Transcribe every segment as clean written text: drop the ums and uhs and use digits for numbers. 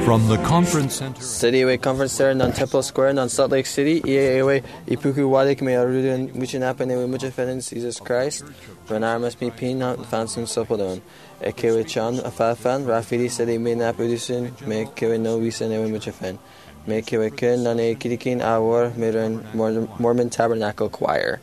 From the conference center, City Conference Center non Temple Square non Salt Lake City, Ewe Ipuku Wadik me Arudun Muchinapa Ewe Muchafen Jesus Christ, Renarmas me Pin Fansun Sopodon, Ekewe Chan Afafan, Rafidi City me Napudusin, me Kewe no Visan Ewe Muchafen, me Kewe Kun Nane Kirikin Awar Miran Mormon Tabernacle Choir.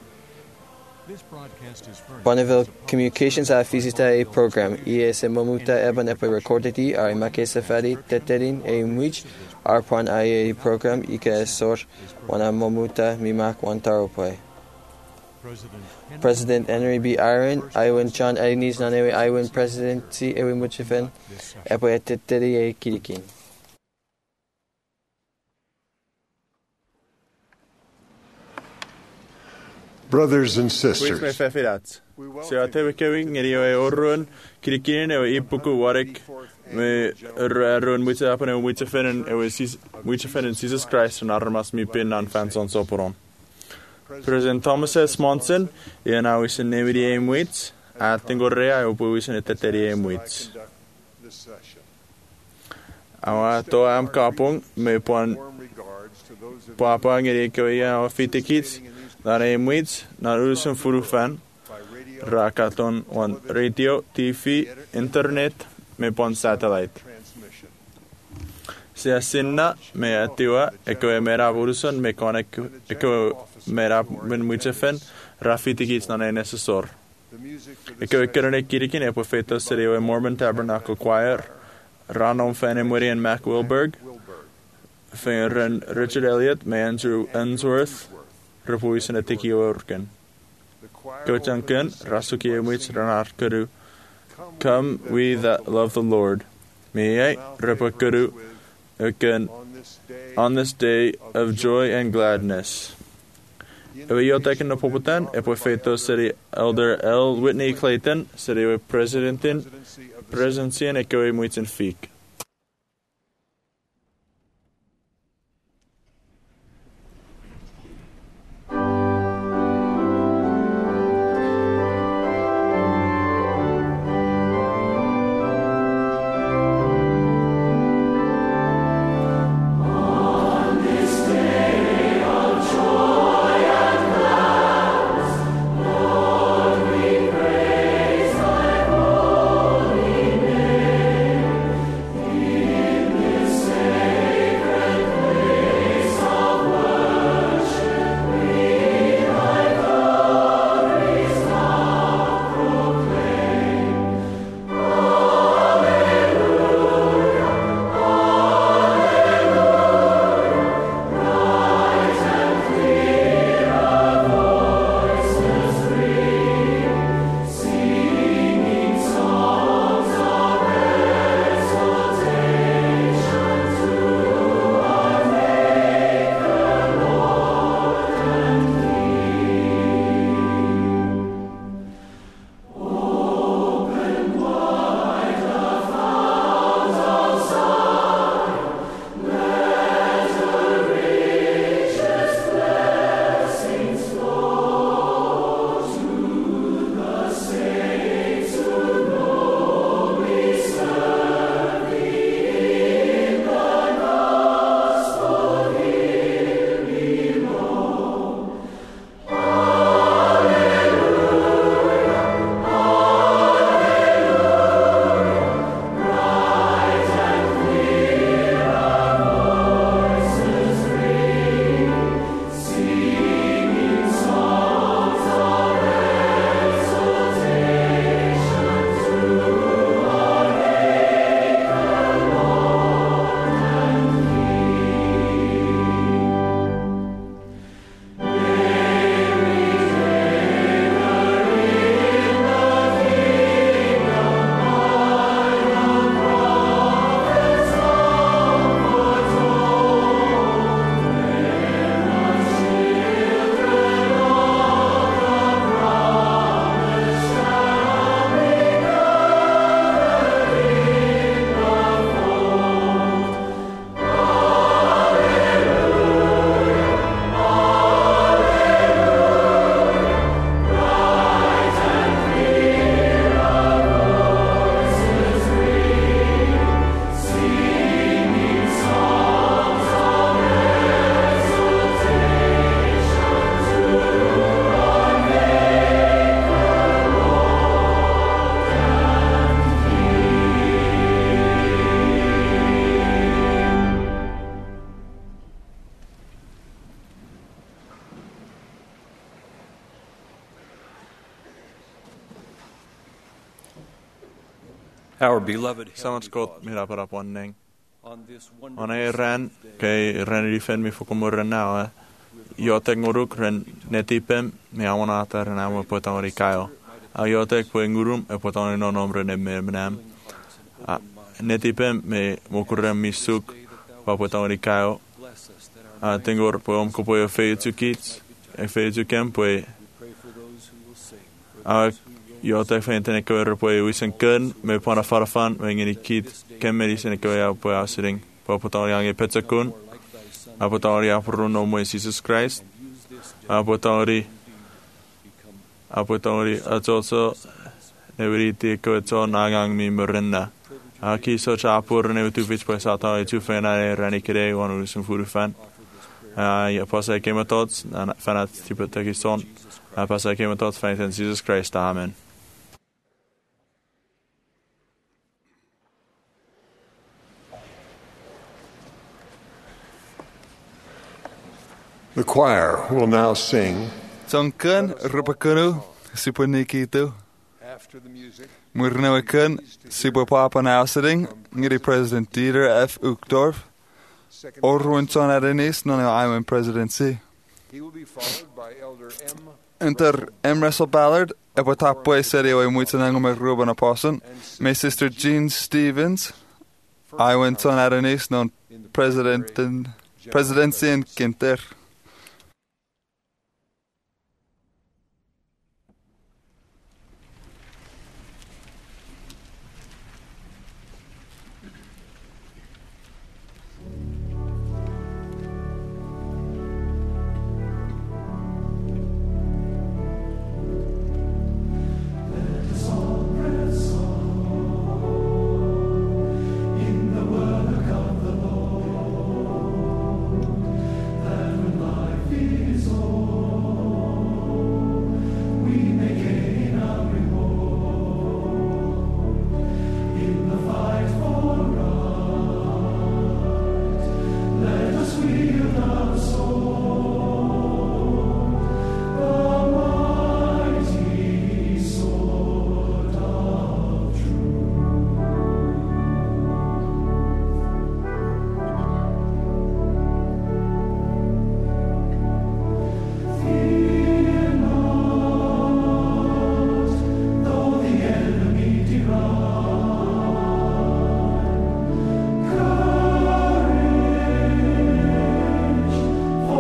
Bonneville Communications a visita e program IS Mamuta Eban Epe recordedi a Make Safari Teterin e Mwich Arpon a program Ika Sor Wana Mamuta Mimak Wantarope. President Henry B. Iron, Iwan John Ednis Nanewe Iwan Presidency Ewe Muchifen Epe Teteri e Kirikin. Brothers and sisters, Seate kewing e orrun kirikinen e ipuku warik me run which happen and which offend and Jesus Christ and armas mi pin on fans on soporon. President Thomas S. Monson e now is in name the aim wits at Tingorea opuis in teteri aim wits. Awa to am kapung me pon papa ngeri koya fitikits na aim wits na usun furufan Rakaton on radio, TV, internet, me pon satellite. Se asinna me atiwa eko mera uruson me konek eko mera ben muchefen rafitikits na necessor. Eko kerene kirikin e profeta serio Mormon Tabernacle Choir, Ranom Fanemuri and Mac Wilberg, Feren Richard Elliott, me Andrew Unsworth, repuisen etiki orken. Kochankan, Rasuki Emwich Ranar Kuru. Come, we that love the Lord. May I repakuru again on this day of joy and gladness. Ewayotekin Napopotan, Epofeto City Elder L. Whitney Clayton, City Presidentin, Presidency and Echo Emwich and Feek. Our beloved Samas kot mira para ponning. on this On ei ren, kei ren i fen mi fukumurren nao. Jotek nguruk ren netipem, mi awanata ren awa potang rikayo. A jotek po ngurum e potang no nombre ne menam. Netipem me mokurrem mi suk pa potang rikayo. Tengur po om ko po e feitu kits, e feitu kem po e jotek fentene ko er po e wisen kun me pona farafan me ngeni kit kem me disen ko ya po asring po potang yang e petakun. Apotari apruno mo Jesus Christ. Apotari atso neveriti ko etso nagang mi murrenna. Aki so chapur ne tu vich po sata e tu fena rani kre wanu sun furu fan. Ja passa kematots fanat tipo takison. Passa kematots fan Jesus Christ. Amen. The choir will now sing. Tonkan rupakunu supunikitu. After the music, Murnawakan supapapanausering ngiri President Dieter F. Uchtdorf. Orwinson Adenis non Iowa presidency. he will be followed by Elder M. Inter M. Russell Ballard epotapwe serio e muitanango me Ruben Apostle. My sister Jean Stevens. Iwanson Adenis non presidency in Kinter. For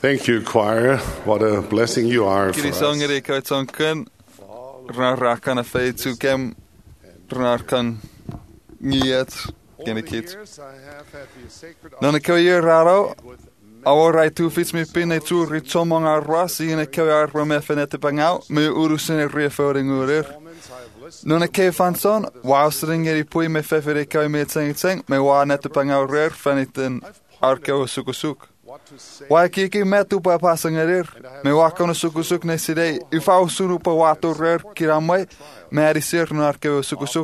Thank you, choir. What a blessing you are for Giri us. song er ik uit zo'n kun. Rakan a feit zu kem. Rakan niet. Gen ik iets. Dan ik hier raro. Awor rai tu fits mi pin et tu rit so mong arwas in ik jaar waar me fenet bangau. Me urusen er reforing urer. Dan ik van son. Waustering er pui me fefer ik met sing. Me wa net bangau rer van het en arko sukusuk. Wai kiki metu pa pasangerir. Me wakon sukusuk ne sidei. Ifau suru pa watu rer kiramai. Me arisir no arko sukusuk.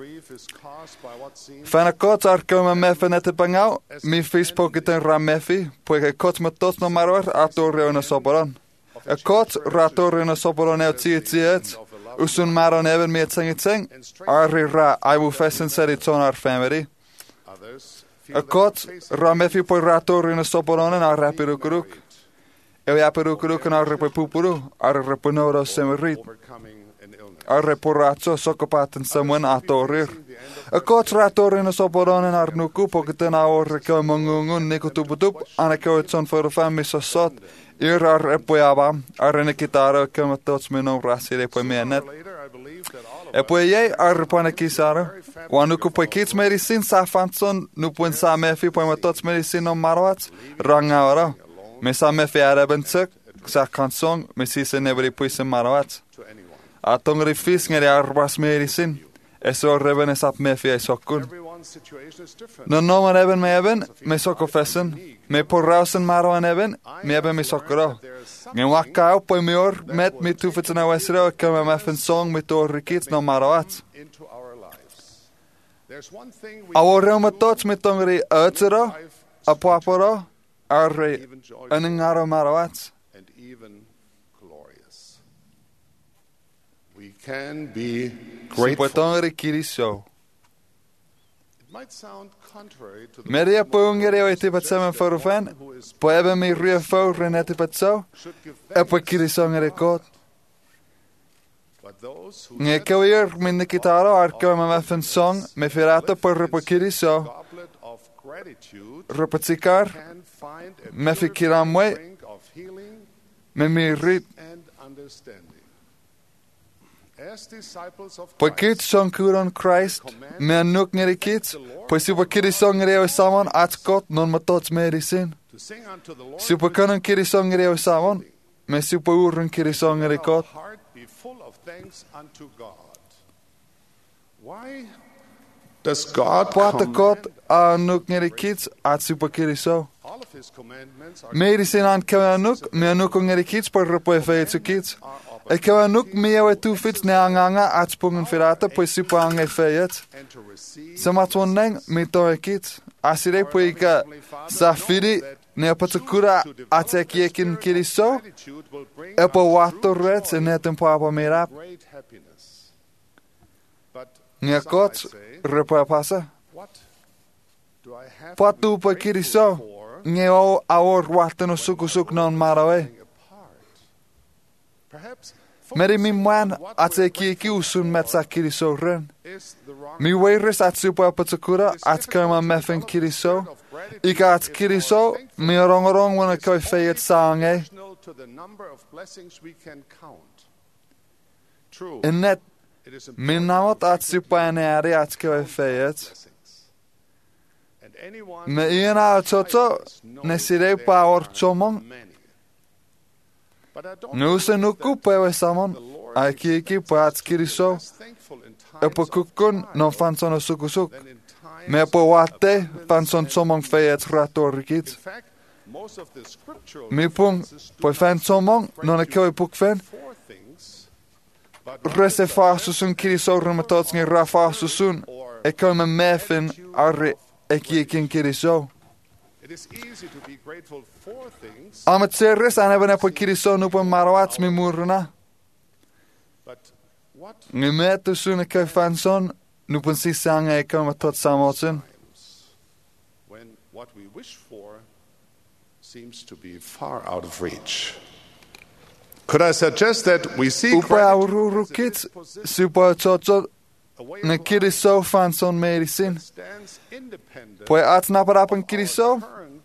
Fana kots arko me mefe net bangau. Mi Facebook ten ramefi. Poike kots me tots no maror ator na soboron. A kots rator na soboron el tiet. Usun maron even met sing. Arri ra I will festen set on our family. A kot ramefi poi rator in a soporon en a rapirukuruk. E apirukuruk en a repupuru, a repunoro semerit. A reporazzo socopaten someone atorir. A kot rator in a soporon en arnuku, poketen a orreko mongungun nikotubutup, an a koetson for a family so sot. Ir a repoyaba, a renekitaro komatots meno rasire poi menet. E poi ei arpane kisaro. Wanuku poi kits medicin sa fanson nu puen sa mefi poi matots medicin no marwats ranga ora. Me sa mefi araben tsuk sa kansong me si se nevri poi se marwats. Atongri fis ngeri arbas medicin. Eso reben esap mefi e sokun. No man eben me eben me soko fessen. Me porrausen marwan eben me eben me sokoro. Ngen wakau poi meor met me tufets na wesro kama mefen song me to rikits no marwats. Our Roma tots met tongri uitzero, a paporo, arre, en een aro marawats. And even glorious. We can be grateful. Super tongri kiriso. It might sound contrary to the Media pungere o etipat semen forufen, po ebe mi ria for en etipat so, e po kirisongere kot. but those who Nge kawir min kitaro arko me mefen song, me firata por repo kiriso, goblet of gratitude repatsikar, can find a me pure fikiramwe, drink of healing me mi rit, and understanding. As disciples of po Christ, kit song kuron Christ, me anuk ngere kits, po si po kirisongere o samon atskot non matots medicin. to sing unto the Lord, Super kanon kirisongere o samon, me super urun kirisongere let our kot. heart be full of thanks unto God. Why does God Pata command kot anuk ngere kits at super kiriso. all of his commandments are Medicin an kawanuk, me anuk ngere kits por repo e feitsu kits. E kawanuk me e tu fits ne anganga at spungen firata po super ang e feit. and to receive Sa matwoneng me to e kits. Asire po ika sa firi ne patukura at e kiekin kiriso. gratitude will bring E po us wato true ret se joy, netem po apo mirap. great happiness. But Nge some kot might say, repo e pasa. what do I have Po to be tu po grateful kiriso. for Nge o aor wateno sukusuk non marawe. falling apart? Perhaps Meri mi focusing mwan on what at we're se ki grateful usun for met sa kiriso ren. is the wrong Mi weiris at super patukura at kama mefen kiriso. Ika at kiriso mi rongorong wana koi feit sange. proportional to the number of blessings we can count. True, En net it is mi important namot to at super aneri at koi feit. blessings. And anyone Me who iena has tried toto this knows ne sirei there pa or are chomong. many. But I don't Nu se believe nuku that pewe samon. the Lord A ki expects pa us at to be kiriso. less thankful in E times po of kukun non trial fanson sukusuk. than in times Me po of wate abundance fanson and somong ease. feit rator In rikit. fact, most of the scriptural Mi pung references do po not fan somong non e koi puk fen. four things, but Rese fasusun kiriso rumatots nge rafasusun. E kome mefen arre e kiekin kiriso. it is easy to be grateful for things, Amat serres aneben e po kiriso nupo marwats mi murna. but what Nge metu sun e koi fanson nupo sisanga e kome tot samotsen. times when what we wish for seems to be far out of reach? Could I suggest that we see Upa gratitude aururu as a kits disposition, super chocho a way ne of life kiriso fanson medicin. that stands independent Poi at naparapan of kiriso. our current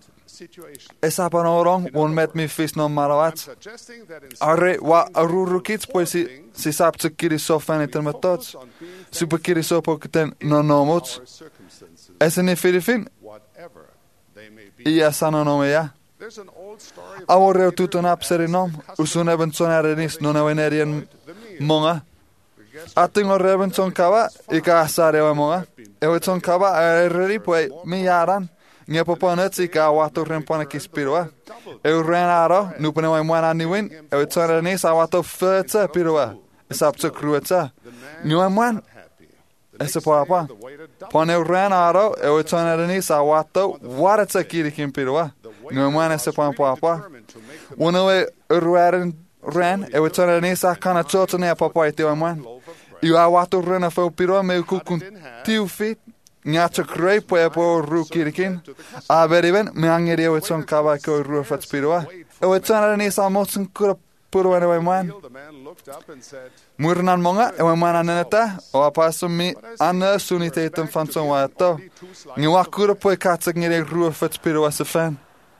situation. Esapan orang won met mi fis non malawat. Suggesting that in Are wa arurukits pues si sapse kiriso fanitel metods. Super kiriso poketen non nomots. our circumstances, Eseni filifin whatever they may be. ia sanonomia. There's an old story Avorreu tutun apserinom. Usun ebenson arenis non avenerian monga. Ating o rebenson kava ika asareo monga. Ewenson kava areri pues mi yaran. Nye poponet ika awato rempona kispirua. Renaro nupene wa mwana niwin. Ewenson arenis awato fetsa pirua. Esapse kruetsa. Nye mwan. Ese poapa. Pone renaro ewenson arenis awato waretsa kirikin pirua. Nye mwan ese poapa. Unawe ruaren ren ewenson arenis akana chotone apapa ite wa mwan. Iu awato rena fau pirua me kukun tiu fit. Nyacha krei poe po ru kirikin. A beriben me angeri ewenson kava ko ru fats pirua. Ewenson arenis amotsun kura purua ne wa mwan. the man looked up and said, Murnan monga ewa mana neneta o apaso mi ana sunite item fanson wa to. Ni wakura poe katsak ngere ru fats pirua se fan.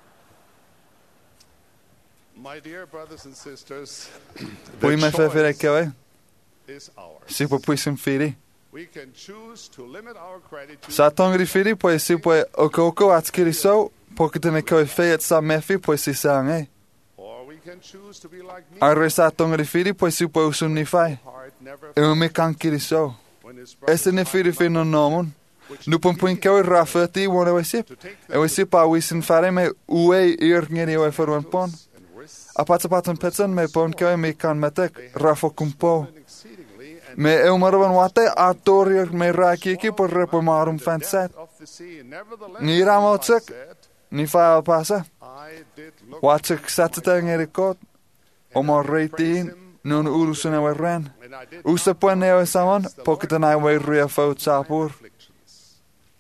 my dear brothers and sisters, Pui me fe fere choice kewe. is ours. Si po puisim firi. We can choose to limit our gratitude Sa tongri firi poe si poe okoko atskiri so. Pokitene koe fe et sa mefi poe si sange. or we can choose to be like me. Arre sa tongri firi poe si poe usun ni fai. Heart never Ewa me kankiri so. when his brothers Ese ne firi fin non nomun. Nupon puin kewe rafeti wone we sip. Ewe sip a wisin fare me ue ir ngeri we forwen pon. and risks Apatapatan petsen me pon kewe me kan metek rafo kumpo. exceedingly and Me eumarvan wate atorier me rakiki por repo marum fanset. of the sea. Nevertheless, Ni ramotsek said, ni fa pasa. I did look Watsek satete ngeri kot. Omo reitiin nun urusun ewe ren. and I did Usa puen ewe samon pokitan ai we ria faut sapur. afflictions.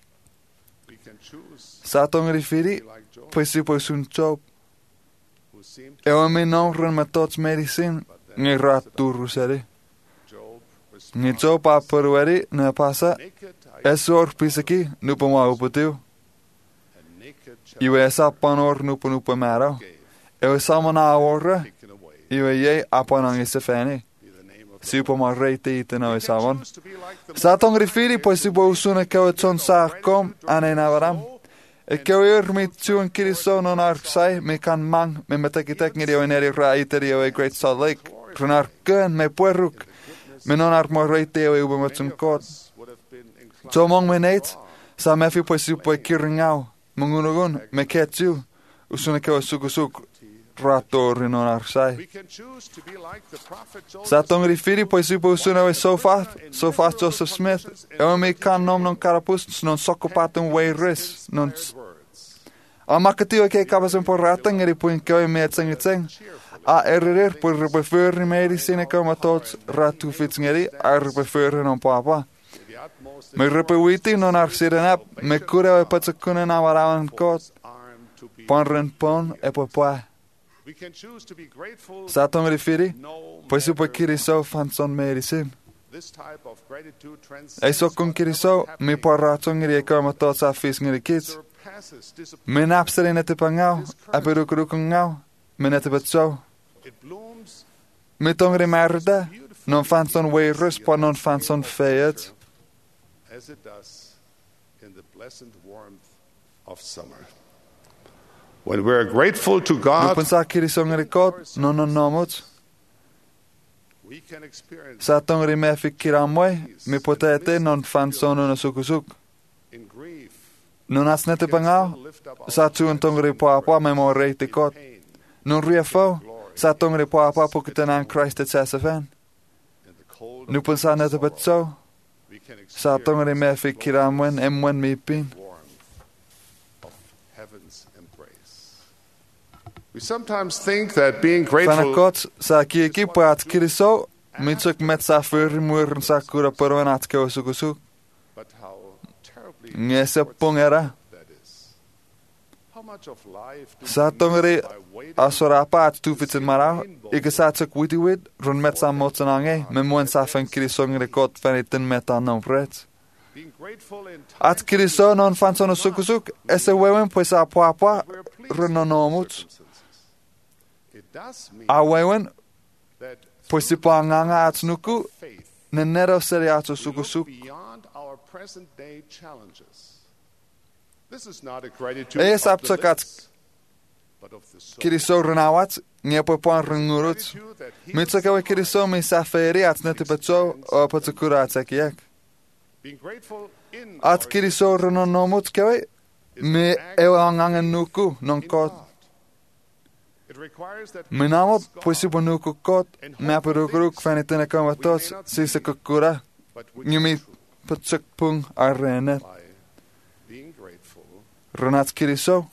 We can choose Sa tongri firi to be like Job, pues si pues un chop. who seemed Ewa me non ren me tots medicin. Ngi rat turuseri. Job was Ngi chop a perueri ne pasa. naked. I Esor pisaki nupa ma uputiu. and naked shall Iwe esa panor nupa mero. gave Ewe samana aworre. taken away. Iwe ye apanang isefeni. Be the name of the Sipo ma reiti itena We o can samon. choose to be like the Sa tongri firi pues si po usune kewe ton sa kom ane navaram. E kewe mi tuan kiriso non arksai me kan mang me metekitek ngiri o neri ra iteri o Great Salt Lake. Runar ken me pueruk. Me non ar mo reiti o ube matsun kot. would have been inclined So mong me neit. Sa mefi pues si po kiringau. Mungunugun me ketu. Usune kewe sugusuk. Rato rinon arksai. We can choose to be like the prophet Joseph. Sa tongri firi pues si po usune we so fast Joseph Smith. Ewa me kan nom non carapus non sokopatum we ris. Non Words. a makatio ke kapasen por ratang eri puin kewe me tseng. A erer por reprefer medicine kama tots ratu fitsngeri a reprefer non papa. The utmost Me repewiti non arsirenap me kure we patsakunen avaravan kot arm to be. ponren pon e popa. We can choose to be grateful. Sa tongri firi No pues si po matter kiriso fanson medicine. this type of gratitude transcends E so con kiriso whatever mi por ratongeri e kama tots a fis ngeri kids. surpasses disappointment. Me napsere nete pangau a perukurukungau me nete betso. It blooms Me tongri merda non fanson weirus po non fanson feyet. as it does in the blessed warmth of summer. When we're grateful to God, Lupun sa kiriso ngeri kot non nomot. we can experience Sa tongri me fikiramwe mi potete non fanson no sukusuk. in grief. Non asnete pangau Lift up our sa tuun tongri po apa me mo reiti kot. pain Non riefo sa tongri po apa pokitenan Christ et sesefen. in the cold Lupun sa nete betso we can sa experience tongri me fikiramwen emwen mi pin. warmth of heaven's embrace. We sometimes think that being grateful Fanakot sa kieki po at kiriso mi tuk met sa fyri muren sa kura perwen at keo sukusuk. but how terribly Ngese pongera. that is. How much of life do Sa we tongri miss by waiting asorapa at tufitsin marau. Ike sa tuk witiwid run met sa motsen ange. Me muen sa fen kiriso ngre kot fenitin met an non pret. being grateful in At kiriso non fanson sukusuk. Ese wewen pues a poapa. we're pleased renonomut awewen poisi panganga atsnuku nenero seriato sukusuk es apsakat kiriso renawat ngepo pan rengurut mitsakawe kiriso mi saferi atsnetipetso o patsukura atsakiak at kiriso renonomut kewe me ewangangen nuku nonkot minamot poisi ponuku kot me aperukuruk fanitene kamatos sisakukura ngimi patsukpung arenet renat kiriso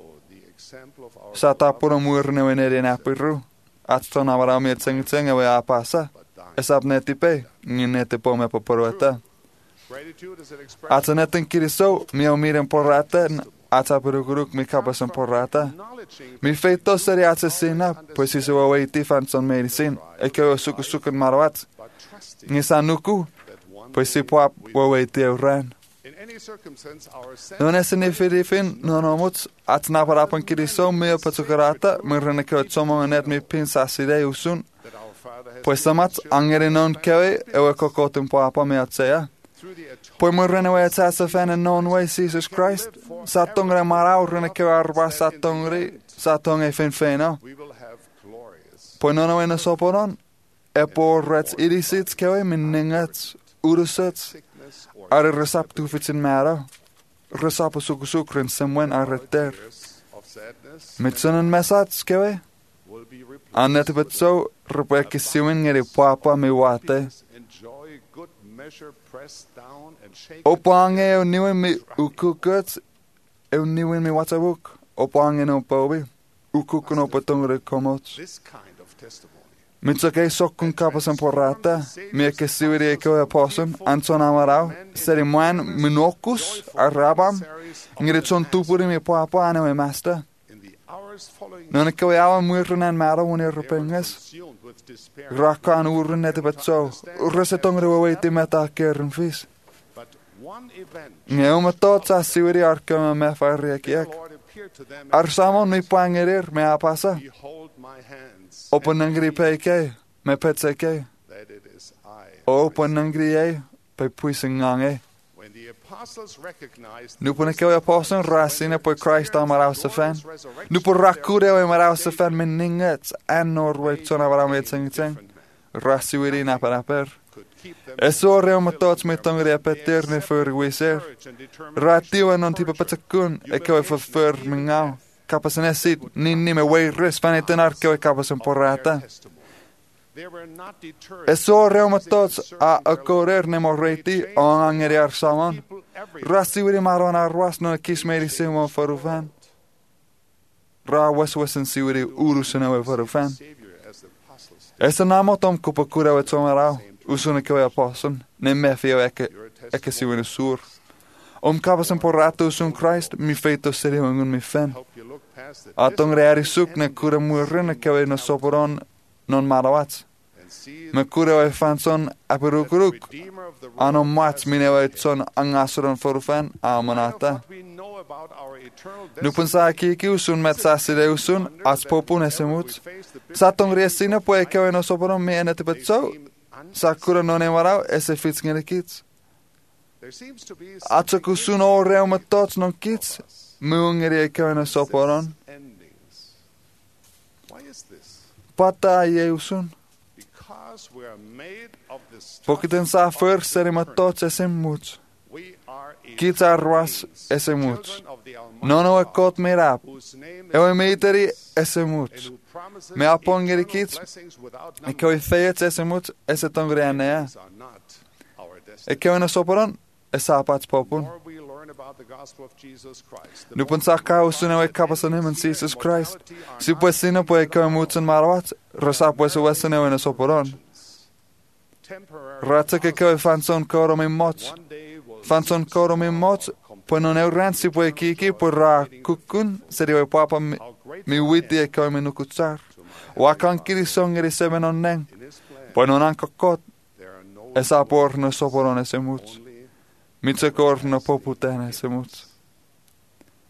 Sata pura muirne weneri na piru. Atsto na varami tseng ewe apasa. Esap netipe, nginete po me poporota. Atsaneten kiriso, mi omiren porrata, ata piruguruk mi kapasan porrata. Mi feito seri atsesina, pues isi wawaiti fanson medicin, eke sukusukan marwat. Nisanuku, pues si poap wawaiti euran. Non es nifirifin nonomuts at naparapan kiriso mio patsukarata mirrene ke tsomo net mi pinsaside usun pues tamat angere non kewe ewe kokotum papa me atsea pues mirrene we tsasa fan non way Jesus Christ satongre marau rene ke arba satong e feno pues non we no soporon e por rets irisits kewe minningats urusats Are resap tu fitsin mera. Resap sukusukrin semwen arreter. Mitsunen mesats kewe. Annetibet so repekisiwin ngeri papa mi wate. Opange eu niwen mi ukukut. Eu niwen mi watabuk. Opange no pobi. Ukukun opatongre komots. Mitsake sokkun kapasan porrata, mieke siwiri eko aposun, anson amarau, seri muan minokus, arabam, ngiritson tupuri mi papa ane me masta. Non eko awa muirrunan mara uni rupenges, rakan urrun netibetso, urresetongre wawaiti meta kerun fis. Ngeuma totsa siwiri arkema me farriakiak. Arsamon mi pangerir me apasa. Open nangri peke, me petseke. Open nangri pe puisingange. Nu pone ke apostle rasine po Christ amarau se fan. Nu po rakure o amarau se fan meningets an norwe tsona varam tseng. Rasi wiri na paraper. Eso reumatots met tongre peter ne for wiser. Ratio non tipo patsakun e ke for mingau. Kapasenesit ninni me way res faniten arke kapasen porrata. Eso reumatots a correr ne morreiti on angeri arsamon. Rasi wiri maron arwas no kismeri simo forufan. Ra wesen siwiri urusen we forufan. Esa namotom kupakura we tomarau. Usune ke apostle ne mefio eke siwiri sur. Kapasen porrata usun Christ mi feito seri ungun mi fen. Atong reari suk ne kura muirrene kewe no soporon non marawats. Me kura we fanson aperukuruk. Ano mats minewe tson angasuron forufan amanata. Nupun sa kiki usun metsaside usun as popun esemut. Satong riesine poe kewe no soporon mi enetipetso. Sakura non emarau ese fitsngere kits. Atsakusun o reumatots non kits. Muungeri kewe soporon. Pata yeusun. Pokiten sa fer serimatot esemut. Kitarwas esemut. Nono ekot mirap. Ewe meiteri esemut. Me apongeri kits. Kewe feyets esemut esetongri anea. Kewe soporon esapats popun. Nu pensaka usune we kapasanem en Jesus Christ. Si pues sino puede que mutsen marwat, rosa pues wesene we soporon. Ratsa que fanson koro mi mots. Fanson koro mi mots, pues non euran si puede kiki por ra kukun, serio papa mi witi e que mi nukutsar. Wakan kiri songeri semenon nen. Pues non ankokot. Esa por no soporon ese muts. Mitsekor no poputen ese muts.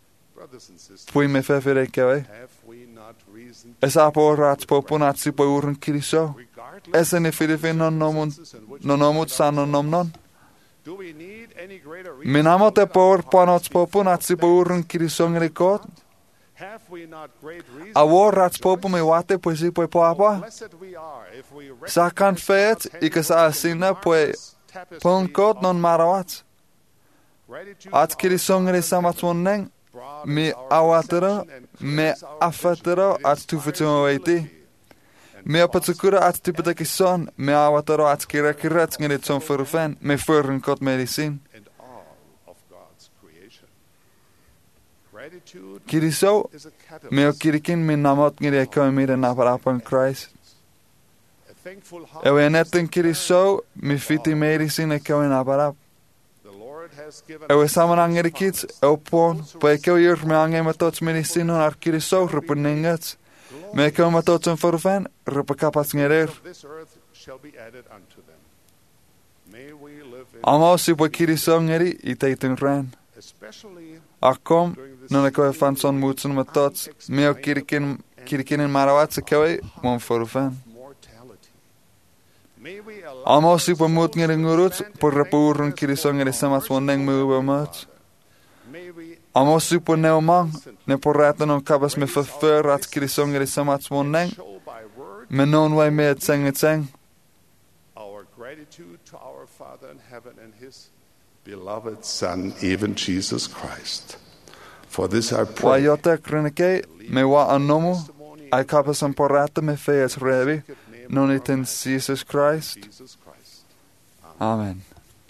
brothers and sisters, pwy me ffefir ei gawe. have we not reason Es abo rat popo natsi po urun kiriso. regardless Esen i Filipin non nomut san non nomnon. do we need any greater reason Minamot e por panot popo natsi po urun kiriso ngri kot. have we not great reason Awo rat popo me wate po si po apa. blessed we are if we Sa kan fet ikas asina po pon kot non marawat. At kiriso ngri samat moneng. Mi awatero, me afatero at tufutimo waiti. Me apatukura at tipedakison, me awatero at kirakirat ngit son furfen, me furren kot medicine. and all of God's creation. Gratitude Kiriso, is a me o catalyst. kirikin min namot ngiri eko mire naparapan Christ. A thankful heart Ewe netten kiriso, mi fiti medicine eko naparap. the Lord has given Ewe us saman angeri kits, pon, po eko yur me ange matots medicine on ar kiriso, rupuningets. Me eko matots on furfen, rupakapas ngerer. of this earth shall be added unto them. May we live in Amosi po kiriso ngeri iteitin ren. especially Akom, non eko e fanson mutsun matots, me o kirikinin marawat se kewe, mon furfen. mortality. May we allow Amosi po mut ngeri ngurut, po repurun kiriso ngeri samas woneng me ube mat. may we Amosi po neomang, ne po raten on kabas me verfeur at kiriso ngeri samas woneng, show by word me non wai me et seng. our gratitude to our Father in heaven and his beloved Son, even Jesus Christ. For this I Wa pray. jota kreneke, me wa anomu, ai kabas an po rata me fees revi, non it in Jesus Christ. Jesus Christ. Amen.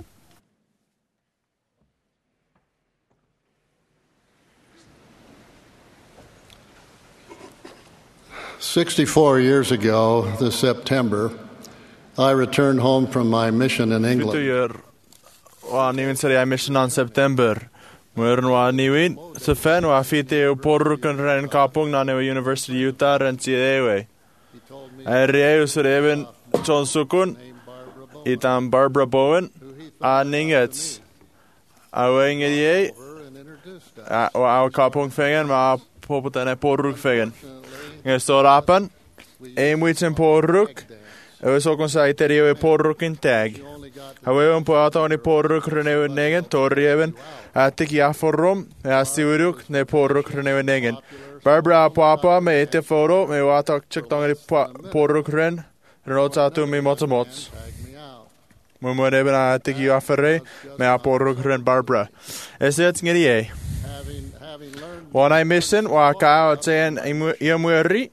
"64 years ago this September, I returned home from my mission in England. Fytyr wa niwin sari mission on September. Mwyrn wa niwin sa fen wa fyti yw porruk yn rhaid kapung na newa University Utah yn ewe. A rei yw sy'r efyn John Sukun i tam Barbara Bowen a ningets. A weng i ei o aw kapung fengen ma popot yn e porruk fengen. Nge stor apan e mwyd yn porruk yw sokon sa i teri yw e porruk yn tag. Haweon po ata oni porruk renewe negen torri even atik yaforum astiuruk ne porruk renewe negen. Barbara papa me ete foro me wata chiktongri porruk ren renota tu mi motomots. Mumon even atik yaferre me a porruk ren Barbara. Eset ngiri e. Having learned, Wan I mission wa ka ten iamuri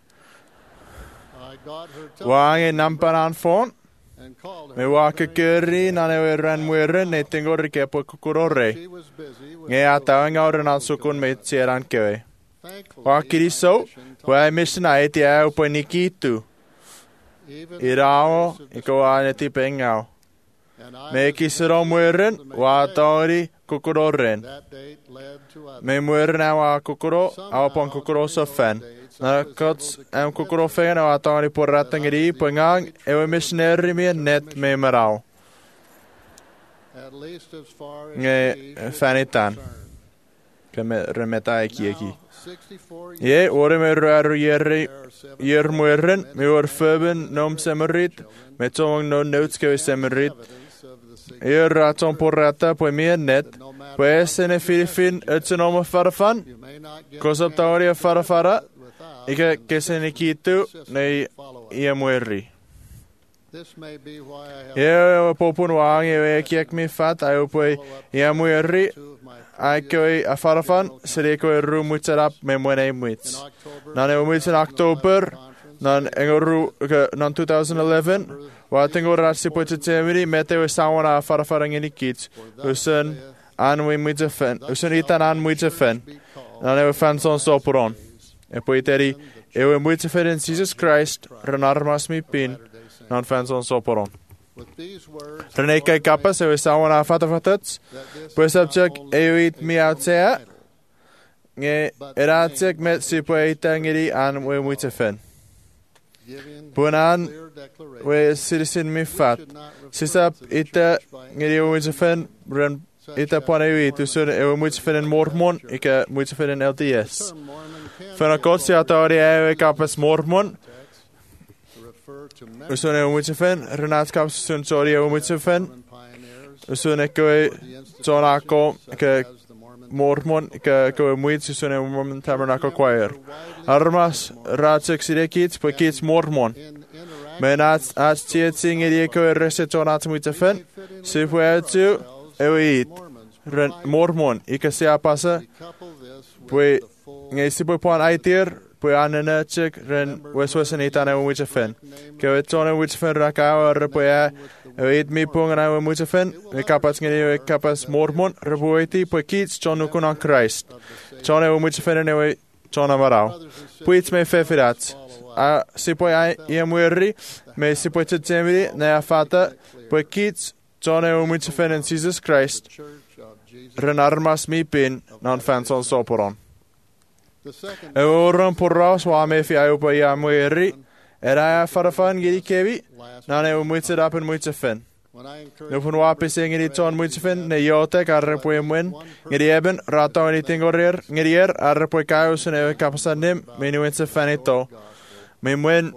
I got her wa nge namparan fon. and called Me her. wa kekeri na ne ran mweren ne tingori ke po kukurore. She was busy with Nge ata nga ora na sukun me tieran kewe. thankful Wa kiriso, wa mission a eti au po nikitu. even Irao, iko a ne tipengao. and I Me kisiro mweren, wa taori kukuroren. that date led to others. Me mweren a wa kukuro, a pon kukuro so fen. Na kots am kukuro fen a wa taori po ratangiri po ngang, ewe missionary mi net me marao. At least as far as Nge she should be fanitan. concerned. Kame remeta eki eki. Now, 64 years Ye, ore me raru yerri, there are 7 yer mweren, me or föben nom semerit, me tomong no notes ke semerit. evidence of the sig- Yer raton por rata po mi net, no matter po esen e Filipin etsen om farafan, you may not get kosap taori farafara, without ike kesen ikitu, ne follow-up. ia mwerri. This may be why I have Ye, popun wang, ye kiek mi fat, ayo po ia mwerri, two of my ai koi a farafan, siri ko e ru mutarap me mwene mwits. October Nan e mwits in October, nan engoru, nan 2011, wa tengo rasi po tetemiri, mete we sawan a farafarang inikit, usen an we mwitefen, usen itan an mwitefen, nan e we fanson soporon. E po iteri, e we mwitefen in Jesus Christ, renarmas mi pin, nan fanson soporon. with these words Rene kai kapas, e we sawan a fatafatets, that this po is not subject only e wit mi outsea, title, nge eratsek met si po itangiri an we mwitefen. giving Bunan clear declaration we citizen mi fat. should not refer Sisap to the ita church by ngiri wizafen ren ita panewi tusun ewe muitsefen mormon ika muitsefen LDS. Fana kotsi ataori ewe kapas mormon. Usun ewe muitsefen renat kapas sun sori ewe muitsefen. Usun ewe zonako ika mormon ika ewe muits usun ewe mormon tabernacle choir. Armas ratsik sidekits pa kits mormon. Men at tiet singir ewe reset zonat muitsefen. Sifu etu ewe it. Mormon ika sea pasa. Pui ngay si pui pon aitir. Pui anana chik ren weswasan itan ewe muitsefen. Kewe tona muitsefen rakawa repua ewe mi pungan ewe muitsefen. Me kapas ngay ewe kapas mormon repueti pui kits chonukun on Christ. Chona ewe muitsefen ewe chona marau. Pui it's me fefirat. Si pui ia muerri. Me si pui titsemiri na afata. Pui kits chona ewe muitsefen in Jesus Christ. Ren armas mi pin non fanson soporon. Ewe oran porraus wa me fi aupa ia muerri. Era farafan giri kevi. Nan ewe muitsedapen muitsefen. Nupun wapis ngiri ton muitsefen ne yotek arrepoe mwen. Ngiri eben rato ngiri tingorir. Ngirier arrepoe kausen ewe kapasan nim. Menu muitsefen ito. Me mwen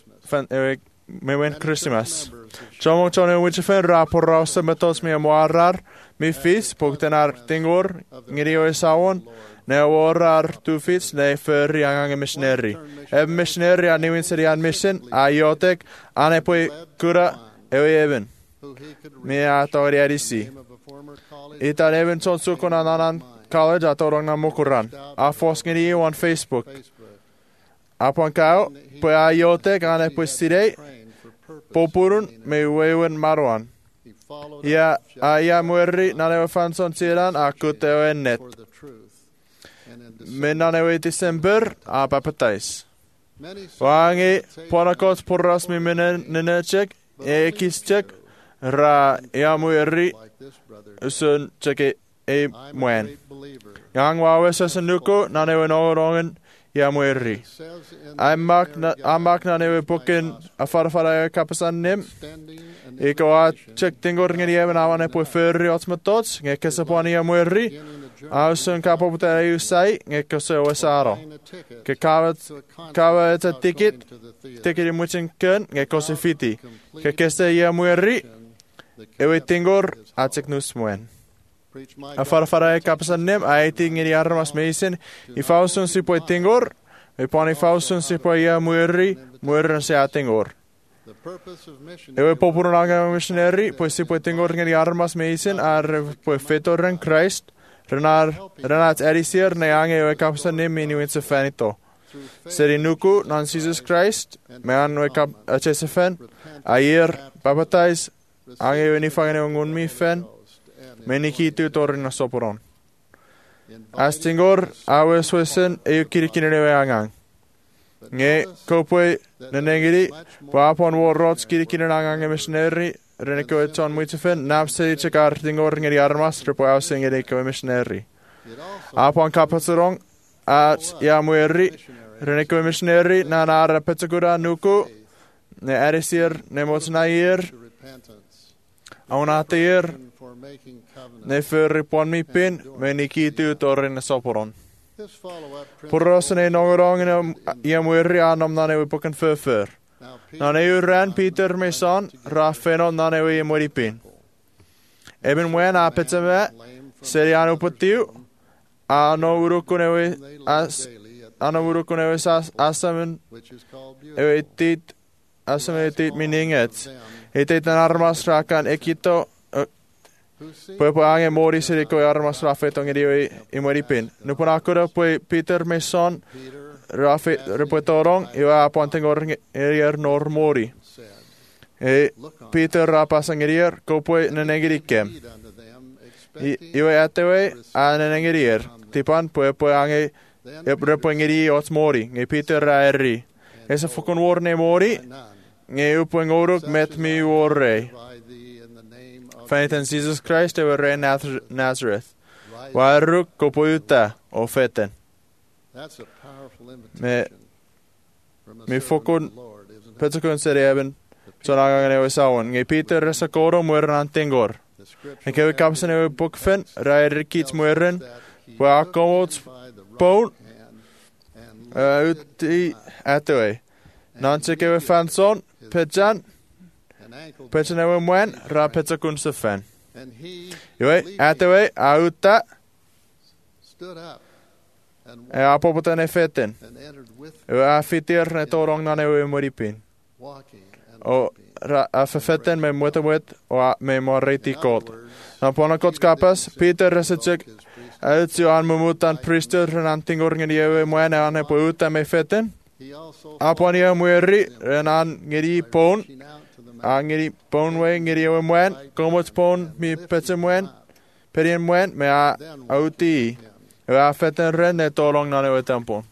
Christmas. Chomo chone muitsefen ra porraus metos mi amuarar. Mi fis poktenar tingor. Ngiri oe sawon. Ne orar tu fits ne förri angang missionary. Eben missionary an niwin serian mission ayotek ane poi kura ewe eben. Mi atori adisi. Ita eben son sukon anan college atorong na mukuran. A forskeri on Facebook. Apon kao poi ayotek ane poi sirei. Popurun me wewen maruan. Ja muerri nane fanson siran akuteo ennet. Men ewe December a baptais. Wangi ponakot porras mi menechek ekistek ra muerri usun cheke mwen. Yang wawe sasanuko nanewe norongen muerri. Amak nanewe bukin afarfara kapasan nim. Iko a chek tingor ngeni even awane po förri otsmatots ngekesaponi muerri. Ausun kapoputera usai ngekose osaro. Ke kawa eta tikit muchin kun ngekose fiti. Ke kese muerri ewe tingor atsek nusmuen. Afarfara kapasan nem aiti ngiri armas meisen. Ifausun sipoi tingor. Iponi fausun sipoi muerri se atingor. Ewe popurun anga missionary pues sipoi tingor ngiri armas meisen poi fetoren Christ. Renat erisir ne ange ewe kapsa nim minu insefanito. Seri nuku non Jesus Christ me an we kap achesefen ayer baptize ange ewe nifangene ungun mi fen me nikitu torin na soporon. Astingor awe swesen ewe kirikine ewe angang. Nge kopwe nenengiri wapon warrots kirikine angang missionary Reneko eton muitsefen napse chekar tingor ngeri armas repo ausengeri ko missionary. Apon kapatsorong at muerri reneko missionary na nara petsagura nuku ne arisir ne motsnair aunatir ne ferri pon mi pin me nikitu torin soporon. Porrosne nongorong muerri anom nane poken fer. Nane ran Peter Mason rafeno nane we moripin. Eben wen apetsame seriano putiu ano urukunewe asamen ewe tit asamen tit meaninget. Etet armas rakan ekito Poi ange mori seri ko armas rafetong edi moripin. Nupunakura poi Peter Mason repetorong iwa apontengor erier normori. Peter rapasang erier kopoi nenengirikem. Iwa atewe nenengirier. Tipan poi ange repengeri otsmori. Nge Peter raeri. Esa fukun warne mori. Nge upengoruk met mi warre. Faith in Jesus Christ ewe re Nazareth. Waruk kopoi o feten. Me fokun petukun seri eben sonagangan ewe sawon. Nge Peter resakoro mueran tingor. En kewe kapsen ewe bukfen, raider kiets mueren, wa komots boon, uti atoe. Nanse kewe fanson, pejan, pejan ewe mwen, ra petsa kunse fan. Iwe, atoe, auta, e apopotan e feten. Iwe a fitir ne torong nan ewe moripin. O a fefeten me mwete o me morreiti kot. Na pona kotskapas, Peter resetsik, uitsi aan mumutan priester renantingor ngedi ewe mwen ane po uta me feten. Apon ia mueri renan ngedi pon, a ngedi pon we ngedi ewe mwen, komot pon mi petse mwen, perien mwen me a auti. Ewe a feten ren ne tolong nan ewe tampon.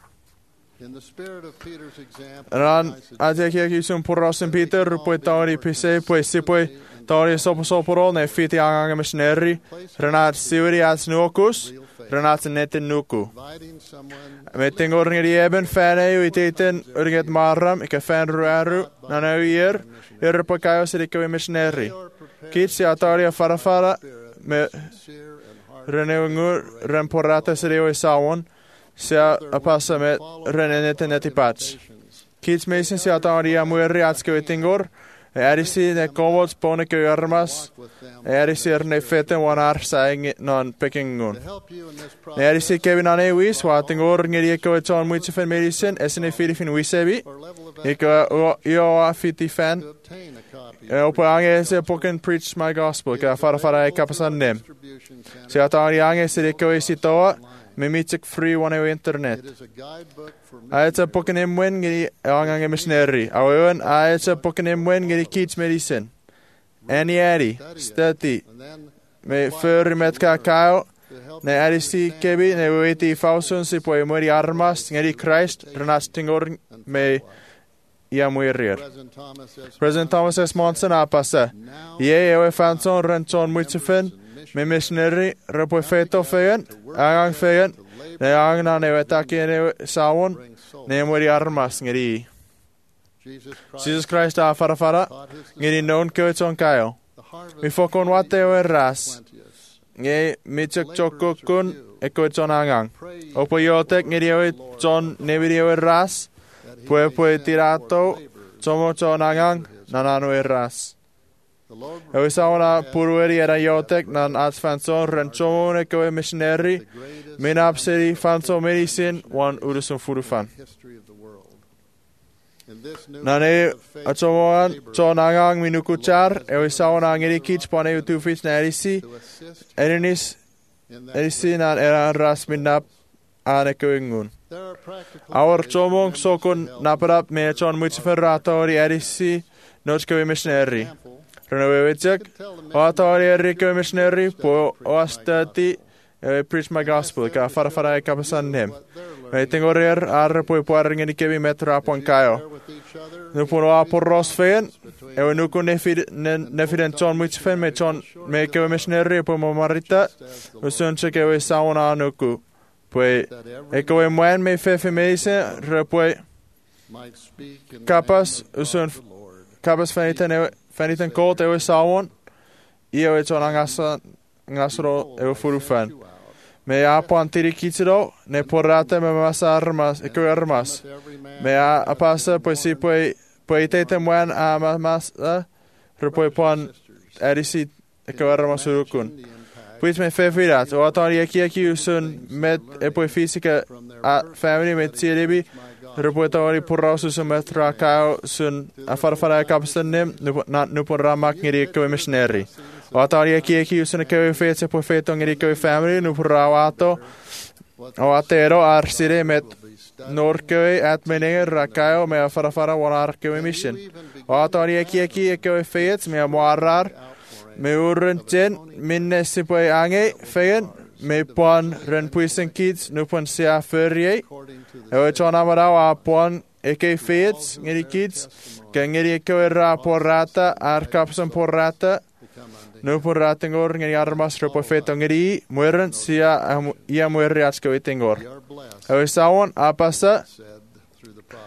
Ran atekia sun porosen Peter poi tauri pise poi sipoi tauri soporo ne fiti anga missionary renat siuri as nukus renat neten nuku. Me tengor ngeri eben fane uiteten urget maram ik fan ruaru na nou hier poi kayo sidike missionary. Kitsi ataria farafara me renewingur remporata serio sawon. Sia apassa me renenete neti patch. Kids meisen sia taria mueri atske tingor. Erisi ne komots poneke armas. Erisi ne feten wanar saing non pekingun. Erisi kevin ane wis watingor ngeri ko ton much fen medicine esne filifin wisebi. Io afiti fan. Opo ange se poken preach my gospel ka fara kapasan nem. Sia taria ange se ko isitoa. Mimitik free one internet. Aitsa pokenem wen giri angang missionary. Awen aitsa pokenem wen giri kids medicine. Any adi stati. Me fur met kakao. Ne adisi kebi ne weti fausun si poi mori armas ngeri Christ renastingor me ia muirir. President Thomas S. Monson apasa. Ye ewe fanson renton muitsefen. Me missionary repoi feto fegen, agang fegen, ne agna ne wetaki ne sawon, ne mori armas ngeri. Jesus Christ a farafara, ngeri non kewetson kayo. Mi fokon wate o ras. Nge mitek chokokun ekewetson agang. Opo yotek ngeri o ton neviri o ras, pue tirato, tomo ton agang, nanano ras. Ewe sauna purueri era jotek nan as fanson renchomone koe missionary minap seri fanson medicine wan urusun furufan. Nane achomoan chonagang minukuchar ewe sauna ngeri kich pone utufis na erisi nan era ras minap ane koengun. Our chomong sokon naparap me chon mutsferratori erisi notskoe missionary. Renowewitsek, Atari Erika missionary, po ostati, preach my gospel, ka farafara kapasan him. Meeting orer, poi poaring in kevi metra pon kayo. Nupuno aporos fen, ewe nuku nefiden chon much fen, me chon me kevi missionary, po momarita, usunche kewe sauna nuku. Poi, ekowe mwen me fefe meise, repoi, kapas, usun, kapas faniten koot ewe sawon, ewe chon ngasro ewe furufan. Me apan tiri kitsiro, ne porrate me masa armas, ewe armas. Me apasa si poi teite mwen masa, repoi pon erisi ewe armas urukun. Puis me fefirat, o atari eki usun met epoi fisika family met siribi, Repuitatori purrausu sun metra kao sun afarfara kapsanim nupon ramak ngiri koe missionary. O atari eki usun koe fetse po feto ngiri koe family nupon rawato. O atero arsire met norkoe at meninger rakao me afarfara wanar koe mission. O atari eki koe fets me amuarar me urrenten minne sipoi ange fegen. Me pon ren puisen kids nupon sia ferie. Ewe chona marau a pon eke fets ngeri kids. Ke ngeri eke ra porrata ar kapsan porrata. Nupon ratengor ngeri armas repo feto ngeri mueren sia ia mueri atske witengor. Ewe sawon apasa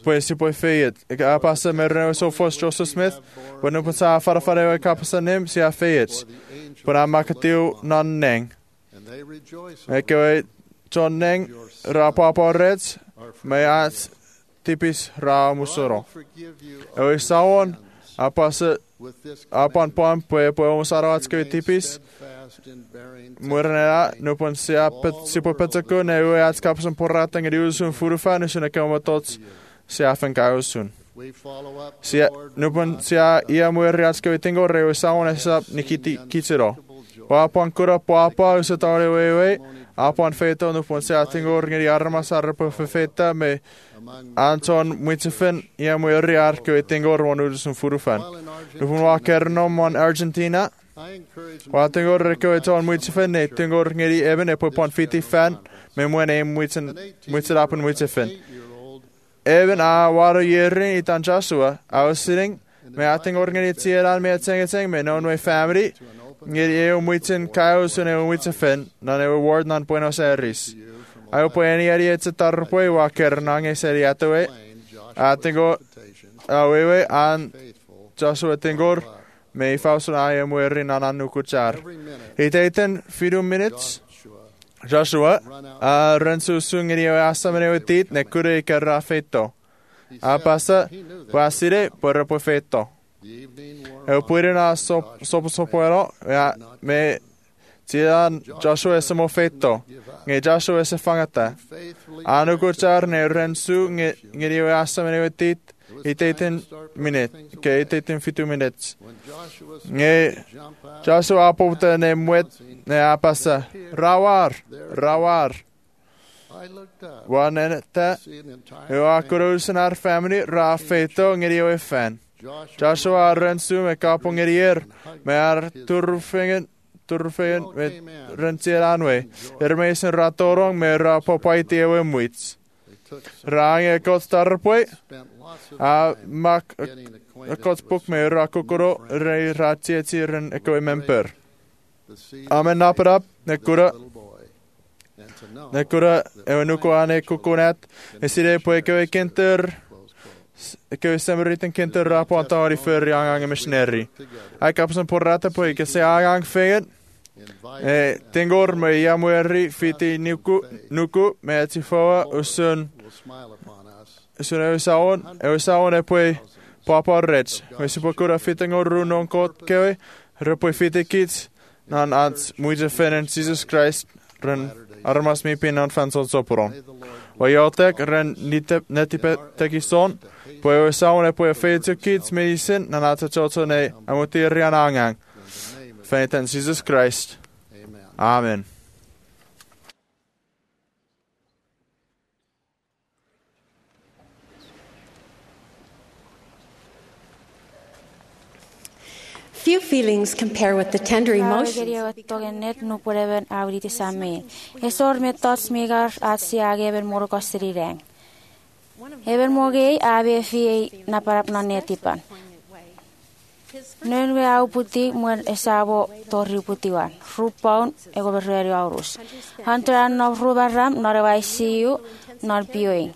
Pues si poi feiet. Ik passa merno so fos Joseph Smith. Wanu pensa farafare kapasa nim si a feiet. Para makatiu non neng. and they rejoice Ik John neng ra papa reds. Me at tipis ra musoro. forgive you Eu saon passa with this apan pom po musaro at ke tipis. steadfast in bearing Murenera no pon si po petako ne eu at kapsan porrata ngeriusun furufan sun akama tots si afan kausun. we follow up Si no pon si ia mueri at ke tingo reu saon esa nikiti kitsero. Papan kura papa usatare wewe apan feto no pon si atingo ngeri armas arpa feta me Anton Muitsefen ia mueri at ke tingo ronusun furufan. No pon wa kerno mon Argentina. I encourage Wa tengo reko eton Muitsefen ne tengo ngeri even e pon fiti fan me muene muitserapen Muitsefen. 8-year-old Even waro yerin itan Joshua, I was sitting, me ating organisieran me ating me non my family, ngeri eu muitin kaos un eu muitsefen, nan eu ward nan Buenos Aires. Ai po eni ari et tarpoi wa kernang e seriatoe, atingo awewe an Joshua tingor, me fausun ai muerin nan anu kuchar. Iteiten 5 minutes, Joshua, rensu sungeri asamene tit ne kure kerra feito. Passa, pasire por profeto. the evening wore Eu pude na sopoero, me tian Joshua esemo feito. Nge Joshua ese fangata. faithfully Anu kuchar ne rensu ngeri asamene tit. Iteiten minute, ke iteiten 5 minutes. when Joshua Nge jumped out Joshua apopta ne muet ne apasa. Rawar. I looked up Waneneta. see an entire Eu akurusen ar family ra feito ngeri o fan. Joshua rensu me kapo ngerier me ar turfingen me rentier anwe. Meisen ratorong me ra popaiti ewe muits. Range kot starpoi spent lots of a mak getting acquainted kot book me ra kokoro re ratietieren eko member. the seed Amen naperap ne kura little boy and to know ne kura ewe nuko ane kukunat. Esire po eko kenter Eke semmeriten kinter rapo antari för yang missionary. Ik heb zijn porrata po ik se agang fegen. Tengor me ya mueri fiti nuku me tifoa usun will smile upon us usun e po papa reds. We se pokura fitengor runon kot kewe repo fiti kids nan ant muide fenen Jesus Christ ren armas mi pinan fanson soporon. Wa jotek ren netipe tekison. Poi saune poi feito kids medicine na nata choto ne amutirian angang. Feten Jesus Christ. Amen. Few feelings compare with the tender emotions togennet nupureven auriti samin. Esor metots migar atsiageven morokostireng. Even mogei ABFA na parap na netipan. Nenwe au puti muen esabo torri putiwan. Rupaun ego berreri aurus. Hunter no rubaram nor ICU nor POE.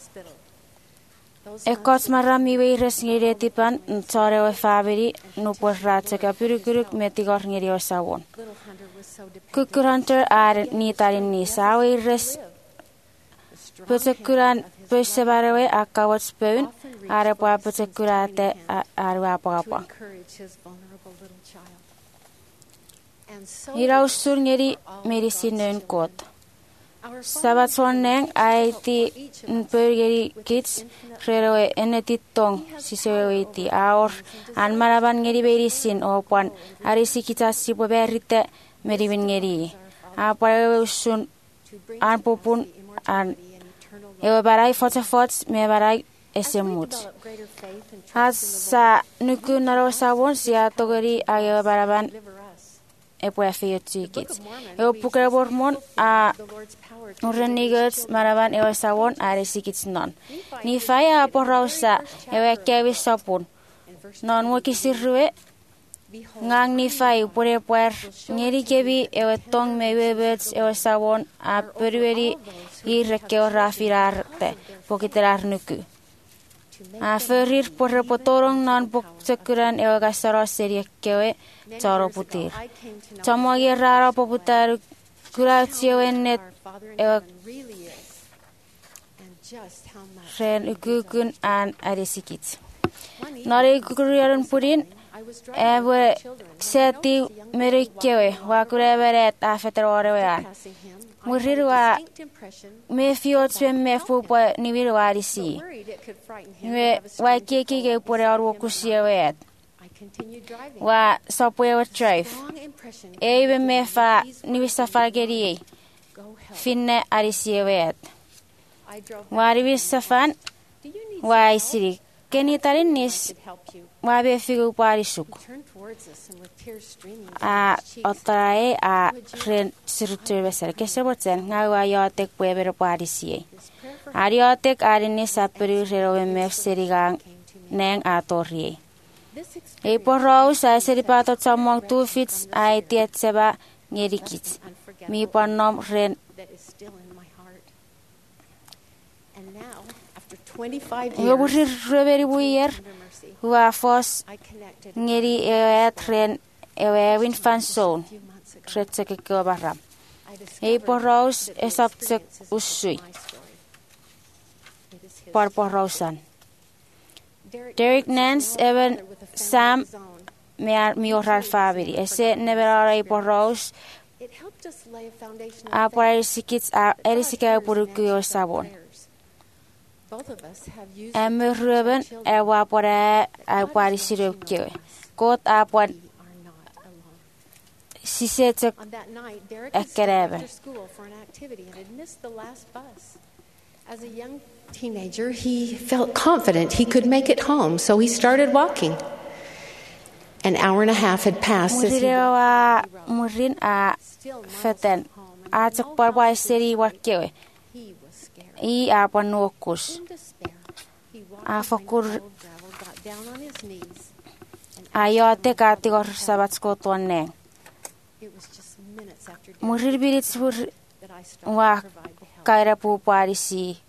Ekots maram miwe res ngiri tipan ntore o fabiri nupos ratseka purukuruk metigor ngiri o sawon. Kukur Hunter are nitarin ni sawe res Putekuran Pusebarawe akawat spoon, Arapa Putekurate Arwapapa. Hirausun ngeri medicine kot. Sabatsoneng IT Npurgeri kids, Reroe enetitong, Sisoiti, Aor, and Maraban ngeri medicine opan, Arisikita Sipoberite, Medivin ngeri. Apareusun Anpopun and Ewa barai fotofots me barai esemut. Hasa nuku naro sawon siya togeri agewa baraban epue fio tikits. Ewa pukere bormon a urenigers maraban ewa sawon are sikits non. Ni faya porausa ewa kewi sapun. Non wakisirue ngang ni fai pure puer ngeri kebi ewa tong mewebets ewa sawon a perueri I rekeo rafirarte pokiterar nuku. Ferir porrepotorong non buksakuran ewagasaro seriekewe toro putir. Tomogi raro poputaru kuratioennet ewak ren ukukun an adesikit. Nori kuriarun purin ewe seti merikewe wakureveret afeterorewean. Murirwa me fiotwe me fupa nivirwa risi. We wa keke pore arwo kusiewet. Wa sopwe drive. Ewe me fa nivisa fargeri. Finne arisiewet. Wa rivisa fan wa isiri. Keni tarinis wa be figu parisuk. Otae a ren sirutuvesar kesebotsen ngawa yotek puebero parisi. Ariotek arini saperi rerovemef serigang neng atori. Eporous a seripato samong 2 feet a tiet seba ngerikit. Mi panom ren. Yoburir reveri buyer. Hua fos ngeri eet ren ewewin fanson. Retseke kebaram. Eporous esaptsek usui. Parporousan. Derek Nance even Sam mioral fabiri. Ese neverara eporous. Aparisikits erisika purukuyo sabon. Ruben ewa pore aparisirukyo. Kot apan sisetek ekereben. As a young teenager, he felt confident he could make it home, so he started walking. An hour and a half had passed since Murin a feten a chakparwa seri wakyo. I apanukus. A fokur ayote katigor sabatsko tonne. Murir birits wa kairapu parisi.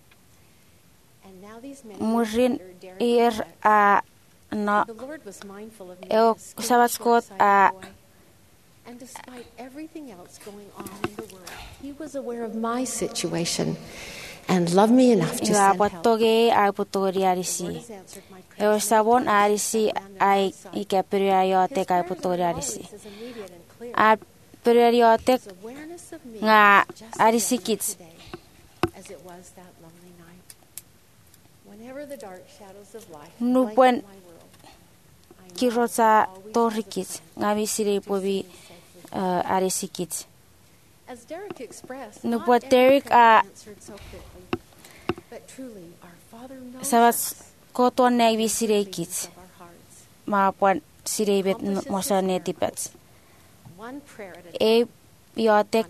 Murin a no sabatsko a. And despite everything else going on in the world, he was aware of my situation and loved me enough to send help. Toge a putori arisi. Eu sabon arisi ai ikaperiayote kai putori arisi. A periote nga arisi kits. Nupuen kirosa torikit nga visire pobi arisi kits. Nupuen Derek a Sabas koton ne visire kits. Ma puan sirebet mosane tipets. E yotek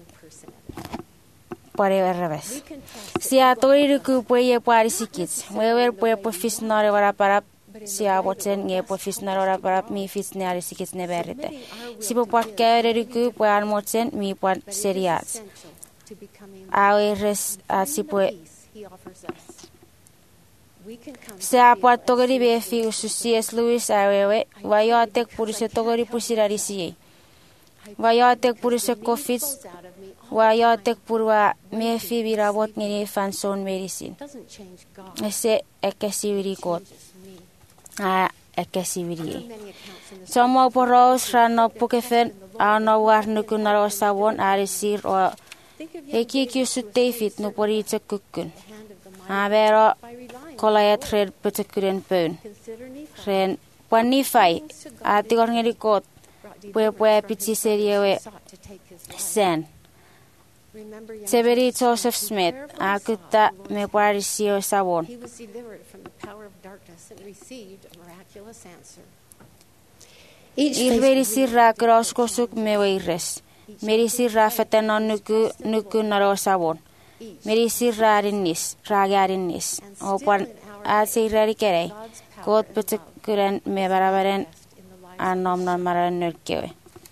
pare revés. Si a toriruku pueye parisikits. Wewer puye pofis nore vara para si a botsen nge pofis nore vara para mi fis ne arisikits ne berite. Si po pakeriruku puye almotsen mi puan seriats. Awe res a si puye. Se a puan togori befi ususies Louis awewe. Vayotek purise togori pusirarisiye. Vayotek purise kofits. Vayotek purwa mefi virabot ngini fanson medicine. Ese ekesiviri kot. Ekesiviri. Somo poros rano pukefen ano warnukun naro sabon arisir o ekiki sutteifit no poritse kukkun. Avero kolayet red petekuren pön. Ren panifai atigor ngiri kot. Pue pitsi seriewe sen. Severi Joseph Smith, akutta me parisio sabon. Irveri sirra kroskosuk me weires. Meri sirra fetenon nuku naro sabon. Meri sirra rinnis, ragarinnis. Opan atsirrari kerei. Kot petekuren me baravaren annom non maran nyrkkewe.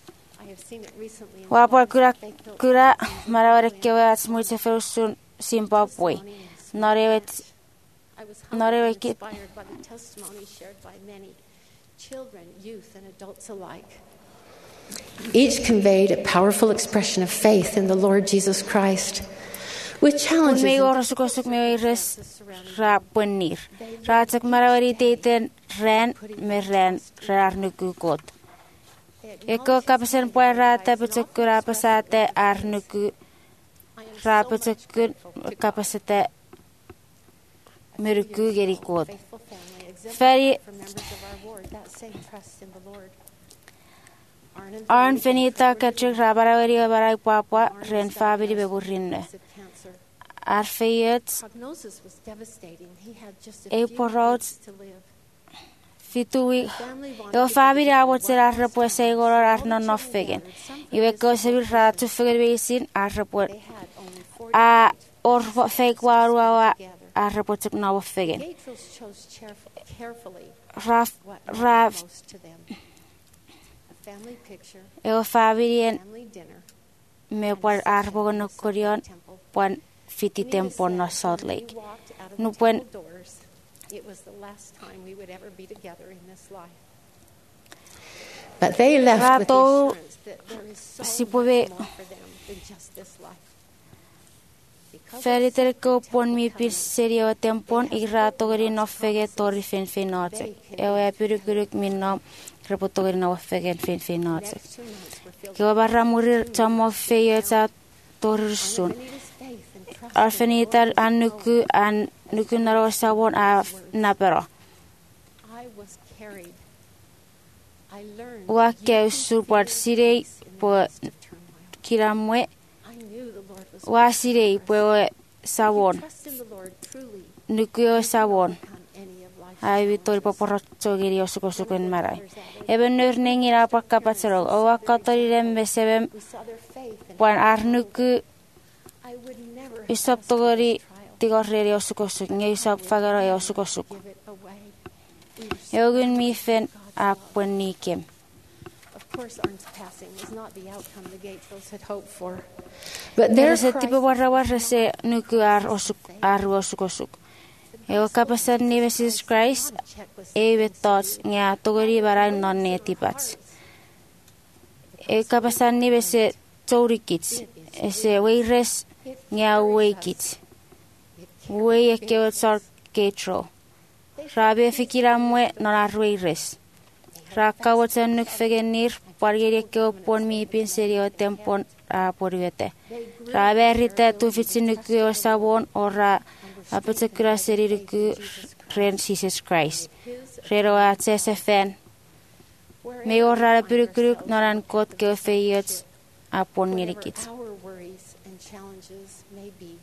Wapor kura marawarekkewe ats muitseferussun Zimbabwe. Norevet I was Når humbled det and ikke- inspired by the testimony shared by many children, youth, and adults alike. Each conveyed a powerful expression of faith in the Lord Jesus Christ, with challenges Kun me and orosukosuk me iris ra punnir. Raatsak marawari teiten ren me ren rarnuku kot. Eko kapasen pue raata putsukku raapasate arnuku raaputsukkun kapasate myrkku geri kot. faithful family, exemplary Feri for members of our ward, that same trust in the Lord. Arn finita katrik rabarawari barai papua ren fabiri beburrinne. Of cancer. Arfeyet Prognosis was devastating. He had just a Ei few porot weeks to live. fitui Family wanted jo to fabiri get avotser together arrapu one sei last goror time. arnon All the noffegen. children gathered, some Iwe for ko their sebir celebration. ratu figur beisin arrapu They had only 40 a days or fake waru awa together. arrapu tuk na woffegen. Gatrills chose carefully Raf what mattered raf most to them. A family picture, jo fabiri en family dinner, me por arbo no kurion temple. pon fiti Anita tempo no said, Salt when we Lake. walked out of No the puen temple doors, it was the last time we would ever be together in this life. But they left with the Rato assurance that there is so si much puve more for them than just this life. Because of Feritel ko suffering, pon mi temple pir coming, serio tempon i rato gari no fege tori fin fin noce. Eo e piruguruk minno reputo gari no fege fin fin noce. next 2 months were filled Kio barra murir tomo feio sa torsun. with Anita's faith and trust in the Arfenitar Lord. an nuku naro sawon a napero. I was carried. I learned Wa that you keu can surpart feel sirei peace in the po midst of turmoil. kiramwe I knew the Lord was wa with sirei us. po If you sawon. trust in the Lord truly, Nuku you can sawon. overcome any of life's Ai vitori challenges. poporotso giri osukosukun marai. Eben nörning ira pakkapatsero. Owa katori rembe sebem We saw their faith and puan arnuku I would never have isop asked for togori this trial. tigorreri osukosuk. Nge isop fagaro e osukosuk. Give it away. We were so Eogun mi fen God's a puanikem. Of course, Arn's passing was not the outcome the Gatesvilles had hoped for. But their Nere se tipo warra warra se nuku aru osukosuk. Eo kapasan ni Jesus Christ e tots nga togori barai non ne tipats. E kapasan ni se torikits. E se weires nga weikits. Wei e keo tsar ketro. Rabe fikiramwe non arweires. Rakawatsan nuk fegenir pargeri keo pon mi pin serio tempon a porvete. Rabe rite tu fitsinuk yo sabon ora apetsekura seriruku ren Jesus Christ. Rero a tsesen. Me ora purukuruk noran kot keo feyot a pon nirikit. Our worries and challenges may be.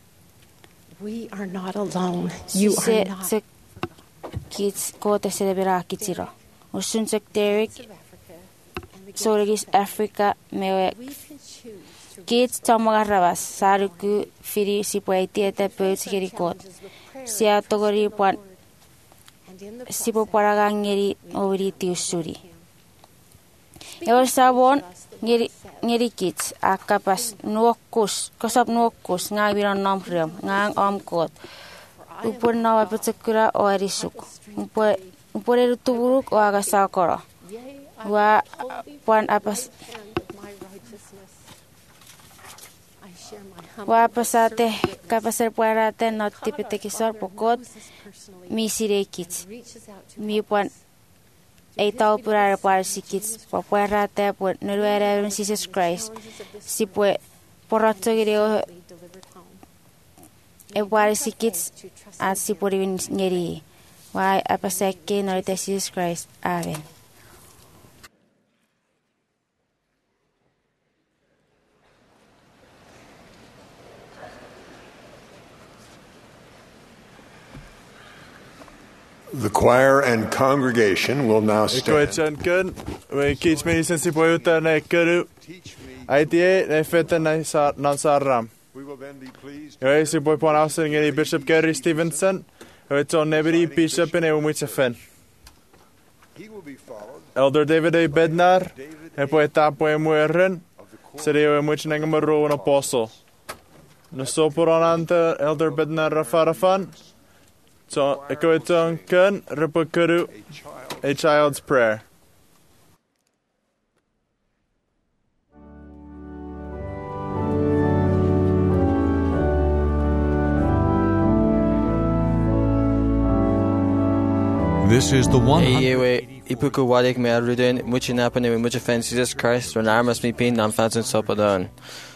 We are not alone. You are Se not. se kits kote se debera kitsiro. Usun sek Derek Of Africa and the Sorigis Africa me we can choose to Kids tomagarrabas saruku firi sipuaiti ete pötsikeri kot. Sia togori puan and in the sipo paragangeri oviri tiusuri. Eo sabon ngeri kids akapas nuokus kosap nuokus ngang biron nomriom ngang omkot. Upur nawa pötsikura o erisuk. Upur erutuburuk o agasakoro. Wa puan apas hand of my righteousness. I share my humble wa pasate kapasar puarate not tipete kisor pokot personally misire kids. reaches out to Mi puan ei tau purar puar si kids po puarate po nuruere Jesus Christ. Si pue porotso gireo be delivered home. e puar si kids at si purivin ngeri. Wa apasake norite Jesus Christ. Amen. The choir and congregation will now stand. Ikoetsan kun, we kiits me sen si pojuta ne kuru. Aitie ne fete nan sarram. We will then be pleased Jo ei si poi puan ausen ngeri Bishop Gary Stevenson. Jo et on neberi bishop in eumitsefen. he will be followed Elder David A. Bednar. E poi tapo e mueren. Serio e much nengamaro an apostle. No soporon ante Elder Bednar rafarafan. Ikoitonkan Rupakuru, a child's prayer. This is the one. Ewe ipuku wadik me aruden much napane with much offense Jesus Christ when armas me pain non fans and sopadon.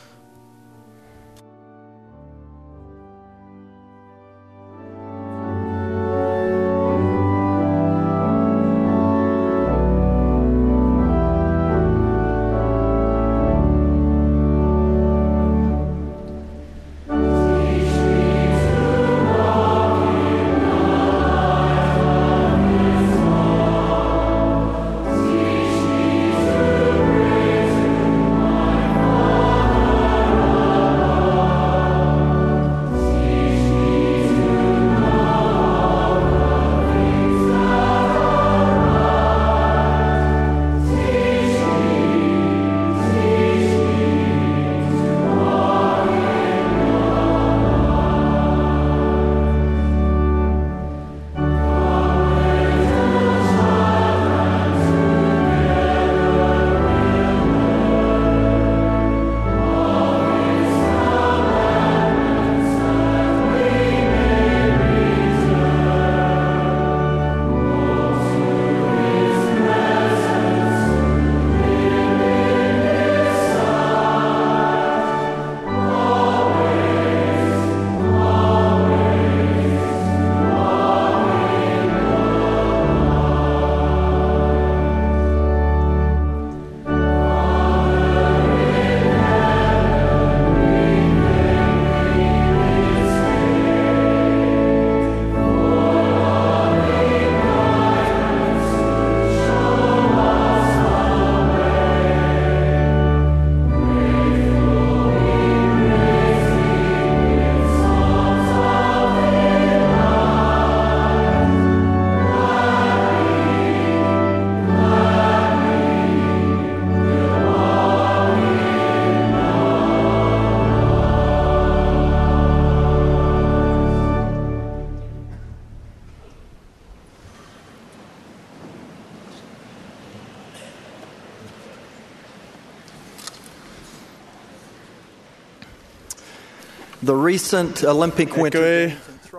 The recent Olympic Winter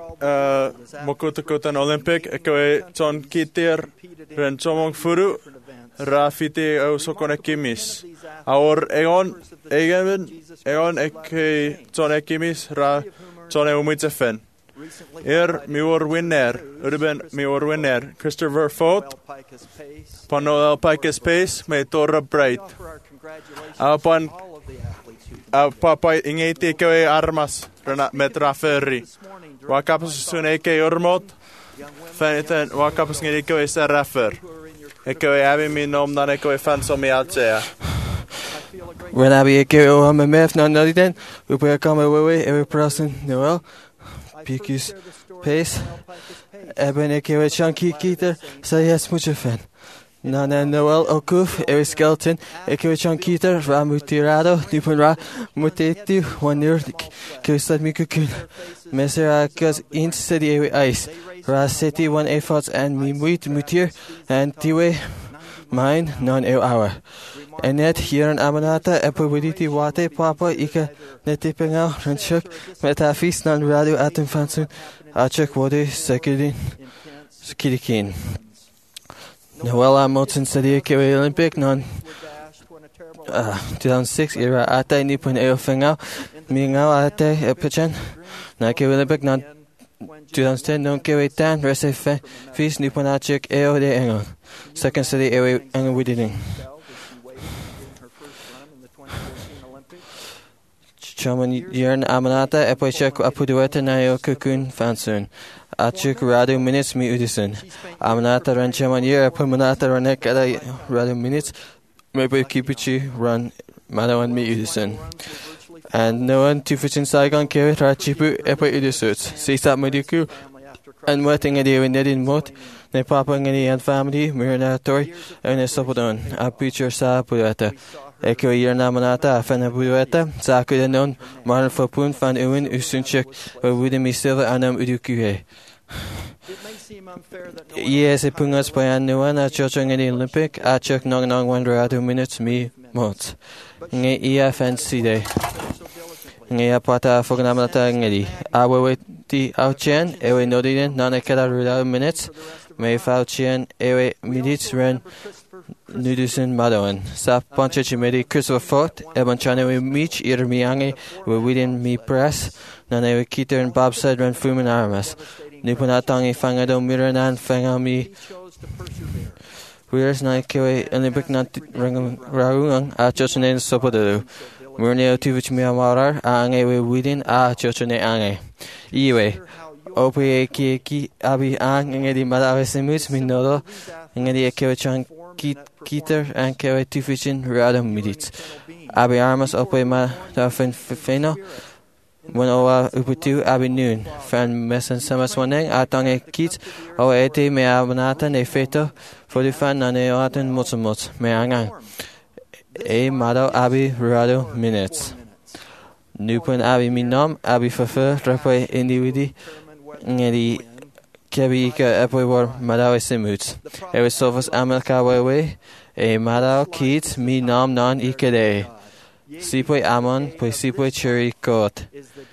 Mokotokotan Olympic, ikaw ton kitir ren tomong furu rafiti au sokone kimis. Aur egon eke ton ekimis ra ton umitefen. Mi winner, Christopher Foat, Noel Picus Pace, may Torra Bright. Upon Papa ingeti ikaw armas metra ferri. Wakapus sun eke ormot, feniten wakapus ngiri ikaw seraffer. Ikaw abi mi nom nan ikaw fansom mi altsea. When abi ikaw o mef nan naliden, upa kama wewe every person Noel Picus Pace. Eben ikaw chunky kiter say yes mucho fan. Nana Noel Okuf, Ewe Skeleton, Ekewe Chankita, Ramutirado, Nipunra, Mutetu, 1 year, Kirstad Mikukun, Meserakas, Int City Ewe Ice, Ras City 1 Efforts, and Mimuit Mutir, and Tiwe, mine, non ew hour. And yet, here in Amanata, Epowiditi Wate, Papa, Ika, Netipinga, Ranchuk, Metafis, non radio Atom Fansun, Achuk Wode, Sekidin, Skirikin. Noel Hamilton City Ikaw Olympic non 2006 era ate nipun eofenga mingao ate epichan na Ikaw Olympic non 2010 non kewetan rese fees nipun achik eo de engon second city ewe engon wididing chaman yern amanata epochek apudueta na eo kukun fansun Achuk radio minutes mi udison. Amanata ran chaman year pumanata ranek at radio minutes. Maybe kipuchi run manawan mi udison. And no one to fish in Saigon carrot rachipu epo udisots. Sisa mediku and wetting a day when they didn't mot. Ne papa ngani and family miranatori and a sopodon. A picture sa pudata. Eko year namanata afana budueta. Sakudanon Marn for pun fan uwin usunchek. Or would me silver anam udukuhe. Yes, pungas payan nuan a chochong in the Olympic a chok nong 2 minutes me mot. Nge ia fancy day. Nge apata fognamata ngedi. Awe ti auchen ewe nodiden nana kada ruda minutes. Me fauchen ewe minutes ren nudusen madoan. Sa pancha chimedi Christopher Fort ebon chane we mich ir miange we within me press. Nana ewe kiter and Bob said ren fumen armas. Nupunatangi fangado miranan fangami. Where's na kewe Olympic na raungang a chochone sopodo. Murneo tivich miamarar a angewe within a chochone ange. Iwe. Ope ki abi ang ngedi madawe simus minodo ngedi kewe chan kiter and kewe tifishin rada midit. Abi armas ope ma da feno. When owa uputu abi noon, fan messen samas waneng atange kit o ete me abnata ne feto for the fan nane oaten motsumot me angang. E mado abi rado minutes. Nupun abi minom abi fafer repe individi ngedi kebi ika epoy war madawe simuts. Ewe sovas amelka wewe e mado kit mi nom non ikede. Sipoi amon, poi sipoi churi kot.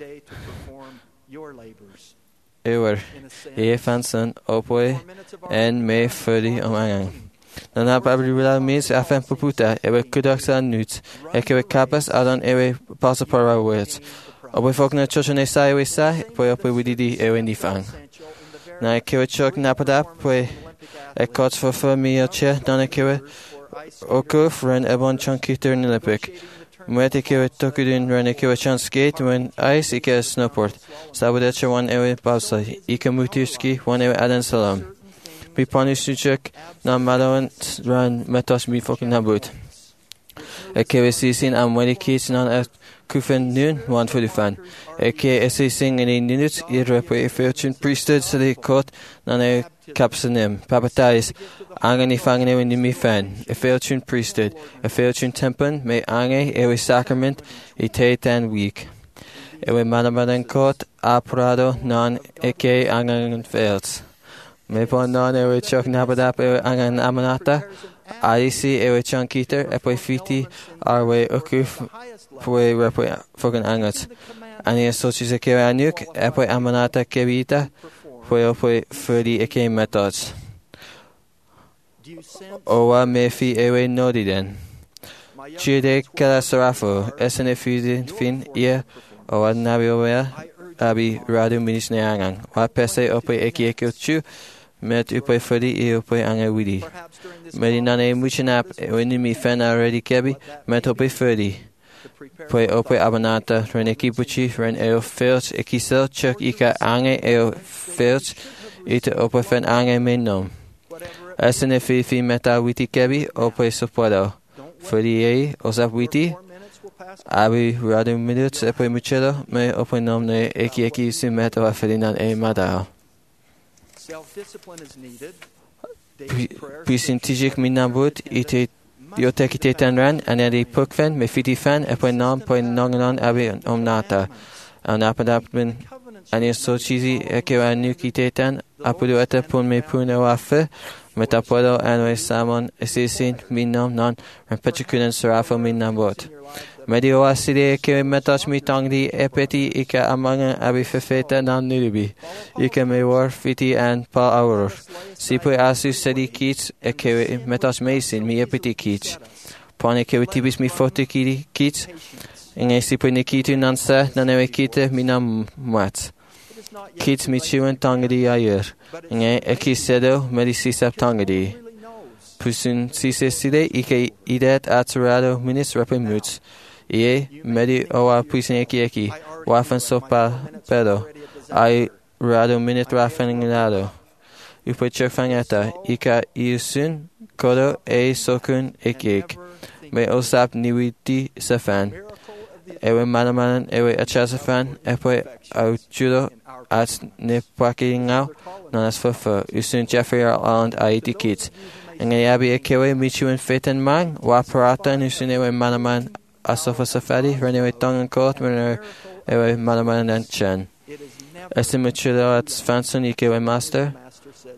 Ewer, fansen, opoi, en me fudi omangang. Nana pabribula mis afen puputa, ewe kudaksa nut, ekewe kapas adon ewe pasapara words. Opoi fokna chochone sa ewe sa, poi opoi wididi ewe nifang. Na ekewe chok napadap, poi ekot fofa mi oche, nana ekewe okuf ren ebon chonkiter nilipik. Mwete kewe tokudun rene kewe chan skate when ice ike snowboard. Sabudecha wan ewe babsa. Ike mutirski wan ewe adan salam. Mi panu suchek na malawan ran metos mi fokin nabut. Kewe sisin am wedi kits nan kufen nun wan for the fan. Ke sing in a minute irrepo efeuchen priesthood so they caught nan kapsanim. Papatais. Angani fangene in mi fan, a failtune priesthood, a failtune tempen, me ange, ewe sacrament, tan week. Ewe manamadan court, aprado, non eke angan fails. Me pon non ewe chok nabadap ewe angan amanata, aisi ewe chankiter, epe fiti, arwe ukuf, pue repe fogan angats. Ani sochis eke anuk, epe amanata kebita, pue ope fudi eke methods. Owa mefi ewe nodiden. Chide kala sarafo, esene fin ia, owa nabiowea, abi radu minis neangang. Wa pese ope eki chu, met upe fudi e upe ange widi. Medinane muchinap, wenimi fen already kebi, met ope fudi. Poi ope abanata, reneki buchi, ren eo filch, ekisel chuk ika ange eo filch, ite ope fen ange menom. Esene fi meta witi kebi ope sopodo. Fodi osap witi. Abi radu minutes epe muchedo me ope nomne eki si meta wa fedinan madao. Pisin tijik minabut ite yotekite tanran anedi pukfen me fiti fan epe nom po nonganon abi omnata. Anapadapmin ani so chizi ekewa nukitetan apudu ete pun me pune wafe. Metapodo anwe samon esisin minom non repetikunen serafo minambot. Medio aside ke metas mitangdi epeti ika amanga abifefeta non nulibi. Ika me war fiti and pa auror. Sipu asu sedi kits eke metas mesin mi epeti kits. Pone ke tibis mi foto kits. Inge sipu nikitu nansa nanewe kite minam mat. Kits mi chiwen tangdi ayer. Nge ekisedo medisisap tangadi. Pusun siseside ike idet aturado minis repemuts. Ie medi owa pusin eki. Wafan sopa pedo. Ai rado minit rafeningado. Upe chefangeta. Ika iusun kodo sokun ekik. Me osap niwiti safan. Ewe manamanan ewe achasafan. Epe auchudo at nepakingao. Nanas fufu, usun Jeffrey Island aiti kits. Ngayabi ekewe michuan fetan mang, waparatan usunewe manaman asofa safari, renewe tongan court, ewe manaman and chan. Esimuchudo at fansun ikewe master,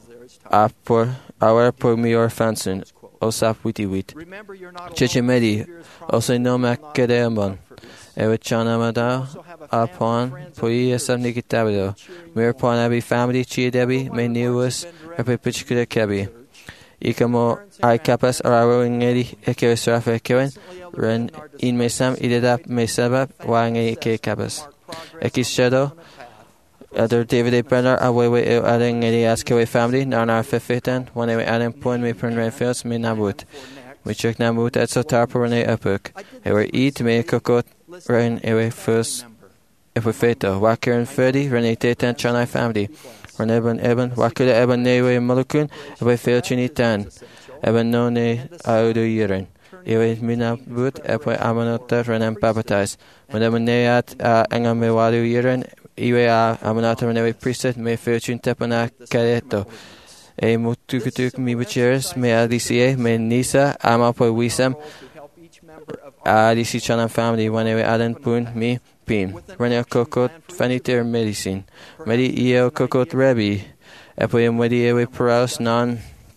Awer por mior fansun, osap witi wit. Chichimedi, also no macadeamon. Ewe chanamada, upon poi esam nikitabido. Mir pon abi family chi debi, me newus, repipichkuda kebi. Ikamo I capas arawo ngedi ekewe srafe kewen, ren in mesam idedap mesabab, wange ke capas. Ekis shadow, other David Brenner, awewe adding ngedi askewe family, nana fefetan, one ewe adding point me pern renfios, me nabut. We check nabut at so tarpo rene apuk. Ewe eat me kokot, ren ewe first. If we feto, wakker and ferdi, rene tetan chanai family. Ren eben, wakule eben newe malukun, ewe fail chinitan. Eben no ne audu yiren. Ewe minabut, ewe amanota renem baptize. When eben neat engam me wadu yiren, ewe amanota renewe priesthood, me fail chin tepana kareto. E mutukutuk mi bucheres, me alicie, me nisa, amapo wisam, alisi chanam family, when ewe aden pun, me, pin. Rene kokot, faniter medicine. Medi eo kokot rebi. Epo medi ewe paraus non.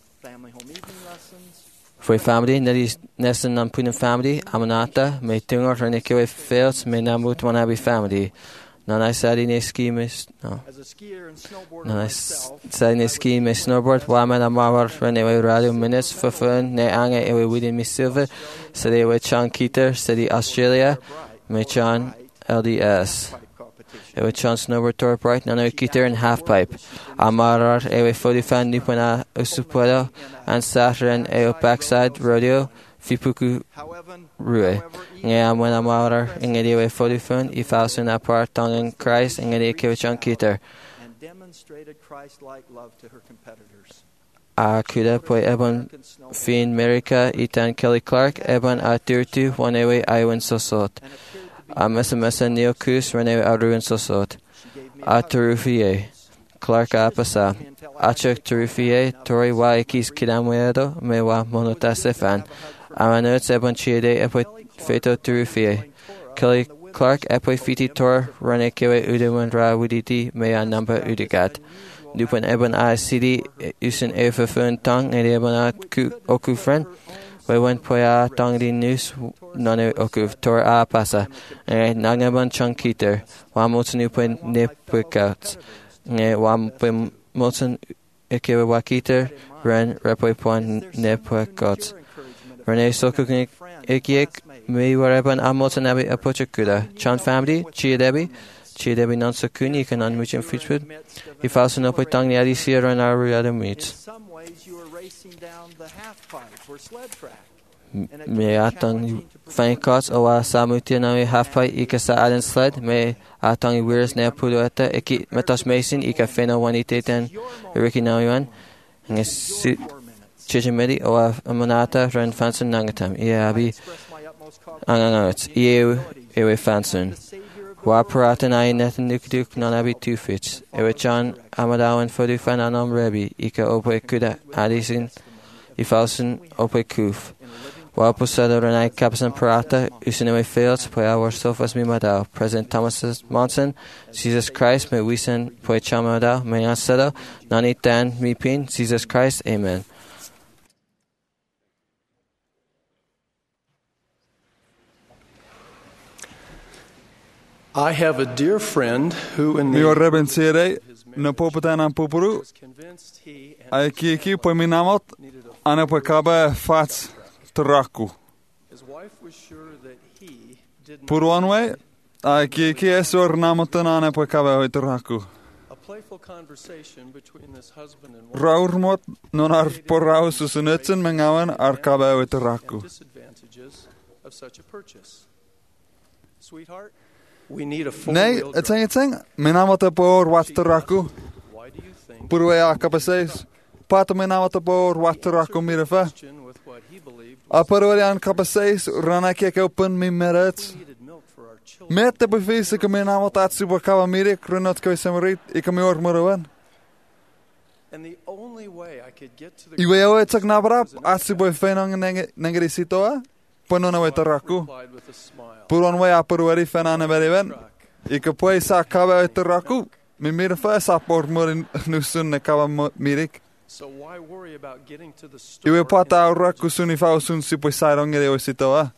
For family, nedis nesten non punem family, amanata, me tungor rene kewe fails, me namut wanabi family. Non I sadi ne ski mis no. Non I sadi ne ski me snowboard wamen amawar rene we radio minutes for fun ne ange ewe within mi silver. Sadi we chan keter, sadi Australia, me chan LDS. Ewe chan snowboard tour bright, nano keter and half pipe. Amarar ewe 45 nipana usupuedo, and Saturn ewe backside rodeo, fipuku rue. Nge amwen amarar, ngedi ewe 45, ifausun apart tongen Christ, ngedi kewe chan keter. Kuda poi ebon fin America, itan Kelly Clark, ebon aturtu, wanewe iwan sosot. Mesa neokus renewe aruin sosot. Aturufie. Clark apasa. Achak turufie, tori wa ekis kidamwedo, me wa monotasefan. Amanots ebon chiede epoi feto turufie. Kelly Clark epoi fiti tor rene kewe udewan ra widiti me a number udigat. Nupan ebon a city usen efefun tong and ebon a okufren. We went poya tong di news none okuf tor a pasa. Nagaban chunkiter. Wamots nupan nipwikouts. Wampim motzen ekewe wakiter ren repoipon nipwikouts. Rene sokuk ekiek me wareban amotzen abi apochakuda. Chan family, Chiedebi non sokuni kan on muchim fitwood. If also no put tong the adisia ren aru other meats. Me atang fainkots owa samutia na half pie ikasa aden sled me atang weirs ne pudoeta eki metos mason ika fena waniteten Ricky Nauan nges chichimedi owa amanata ren fansun nangatam iabi angangots ewe fansun wa paratan I nethen nukduk non abi 2 fits ewe chan amadawan fodu fananom rebi ika ope kuda adisin ifausun ope kuf. Wa posado renai capson parata, usinewe fields, po our sofas mi madao, President Thomas Monson, Jesus Christ, me wisen, po chamadao, me ansado, nani tan mi pin, Jesus Christ, amen. I have a dear friend who in Mi orreben sere, no popatan an popuru, ai kiki po minamot, ane po kabe fats, Taraku. Puruanwe, ai ki esor namotanane po kabe taraku. Raurmot non ar porraus susunetsen mengawan ar kabe taraku. Nee, het zijn, menamot por wat taraku. Purwe akabeses. Pato menamot por wat taraku mirefa. Aparorian capaceis ranake que open mi merets. Mete bevise que me namot at super kava mirik renot que samarit ik me or morowan. Iwe o etak nabrap at super fenang nengri sitoa. Ponona we taraku. Puron we aparori fenane beriven. Ik poi sa kava taraku. Mi mirfa sa por morin nusun ne kava mirik. Iwe pata aura kusuni fausun si poi sairong ngere o sitoa.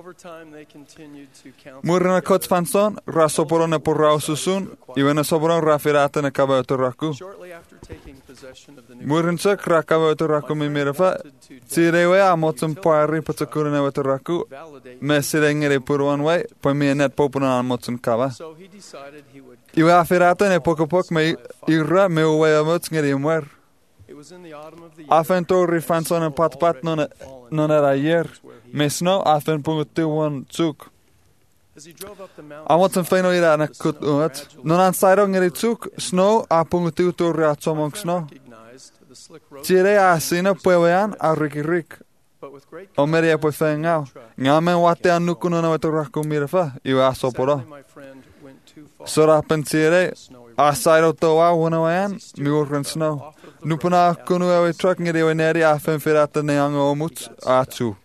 Murna kots fanson, rasoporon na porrao susun, iwe na soporon rafirata na kabayoto raku. Murna sak rakabayoto raku mi mirafa, tirewe amotsum pari patakura wato raku, mesire ngere puruan wai, pa mi net popuna amotsum kaba. Iwe afirata ne pokopok me irra me uwe amots ngere muer. Afen torri fanson en patpat non era ayer. Mesno afen pungutu wan tsuk. Amot en feino ira na kut uat. Non an sairo ngeri tsuk snow a pungutu torri atsomong snow. Tire a sina puewean a rikirik. O meria pue fengau. Ngamen wate an nukuno na weto raku mirafa. Iwa asoporo. Sora pensire a sairo toa wanawayan mi urgen snow. Nupuna kunu ewe truck ngeri ewe neri afen firata ne anga omuts a tsu.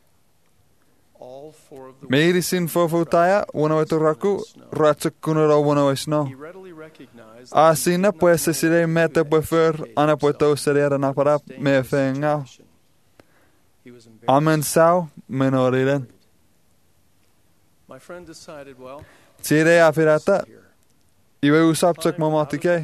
Meiri sin fofutaya wanaweto raku ratsa kunuro wanawesno. A sina pues se sire mete pue fer ana pue tau serera na parap me fengau. Amen sao menoriren. Tire a firata iwe usap tsak mamatike.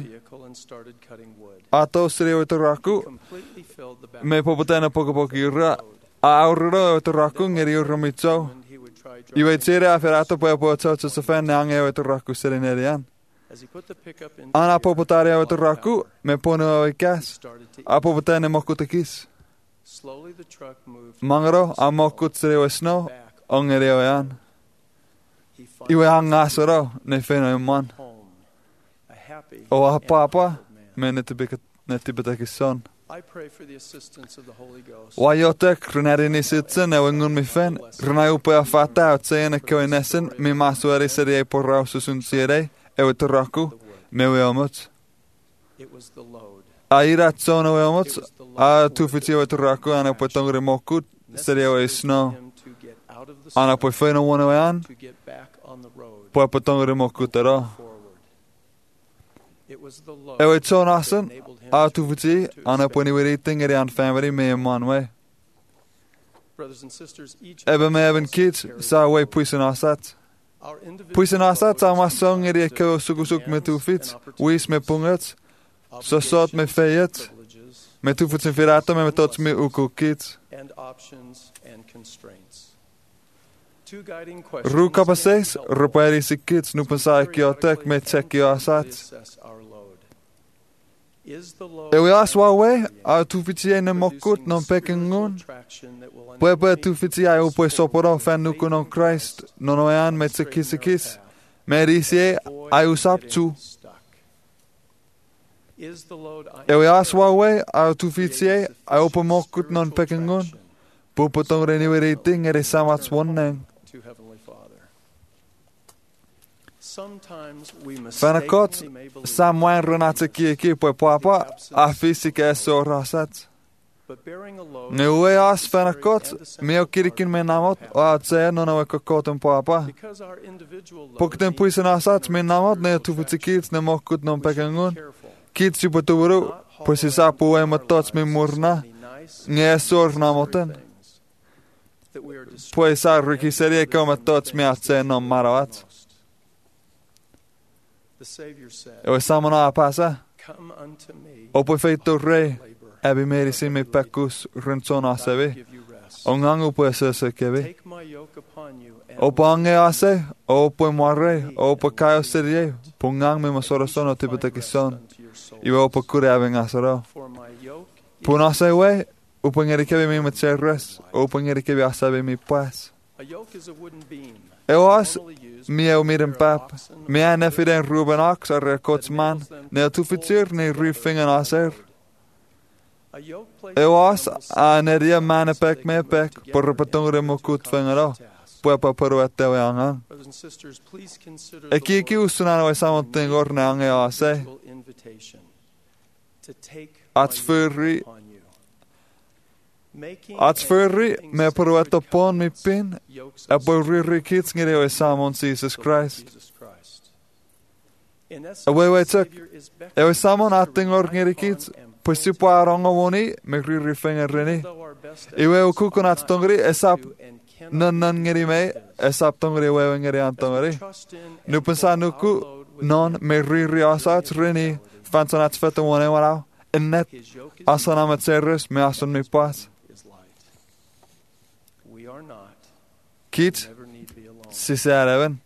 Ato sire weto raku me popotena pokopoki ura. A aurro weto raku ngeri urro mitso. Iwe tire a firata pue po tso se fen nange weto raku sire nerian. Ana popotaria weto raku me pono awe kas. A popotena mokutakis. Mangaro a mokut sire wesno ongeri awean. Iwe hangasoro ne feno iman. O a papa me netibetakison. Wajotek runerini sitsen e wengun mi fen runai upea fata at seene koe nesen mi masuari serie porrau susun sirei e wetoraku me weomut. A irat sono weomut a tufiti wetoraku ana pue tongre mokut serie we snow. Ana pue feno wana wean pue potongre mokut ero. Ewe tson asen a tufiti ana pue niwiri tingeri an family me manwe. Ebe me even kids sa we puisen asat. Puisen asat sa masong eri eko sugusuk me tufit, wis me punget, so sot me feyet, me tufit sin firata me tots me uku kids. Ruka pases, ruperi si kids nupan sa ekiotek me tekio asat. Ewe aswa we, a tufiti e ne mokut non pekengun. Pue tufiti ai upue soporo fan nuku non Christ, non oean me tsekisikis. Me risie ai usap tu. Ewe aswa we, a tufiti e ai upue mokut non pekengun. Puputong reniweriting ere samats wonneng. Fanakot samwain runate kieki pue papa a fisika so rasat. Ne ue as fanakot meo kirikin me namot o a tse no na kokoten papa. Pokten puisen asat me namot ne tufuti kids ne mokut non pekengun. Kids yu patuburu pues isa puwe matots me murna nge sor namoten. Pues a rikiserie ko matots me a tse non marawat. Ewe samona a pasa. Opo feito re. Ebi meri sin me pekus rentona sebe. Ongangu pue se kebe. Opo ange ase. Opo moare. Opo kayo serie. Pungang me masora sono tibetakison. Iwe opo kure aveng asaro. Punase we. Opo ngeri kebe me matseres. Opo ngeri kebe asabe me pas. Ewas mi eu miren pap. Mi a nefiren Ruben Ox a rekotsman. Ne tufitir ne rifingen aser. Ewas a neria manepek mepek. Por repetongre mokut fengero. Puepa peruete we angang. Eki usunano we samontengor ne ange ase. Atsfurri me peruete pon mi pin. A borri kids ngere we samon Jesus Christ. Ewe tuk. Ewe samon atengor ngere kids. pwysig po arong o woni, me riri fengar rini. Iwe o kukunat tongri, esap nan ngeri me, esap tongri wewe ngeri antongri. Nupensa nuku, non me riri asat rini, fansanat feta wone warau. Innet, asan amat serres, me asan mi pas. Kit, sisi areven.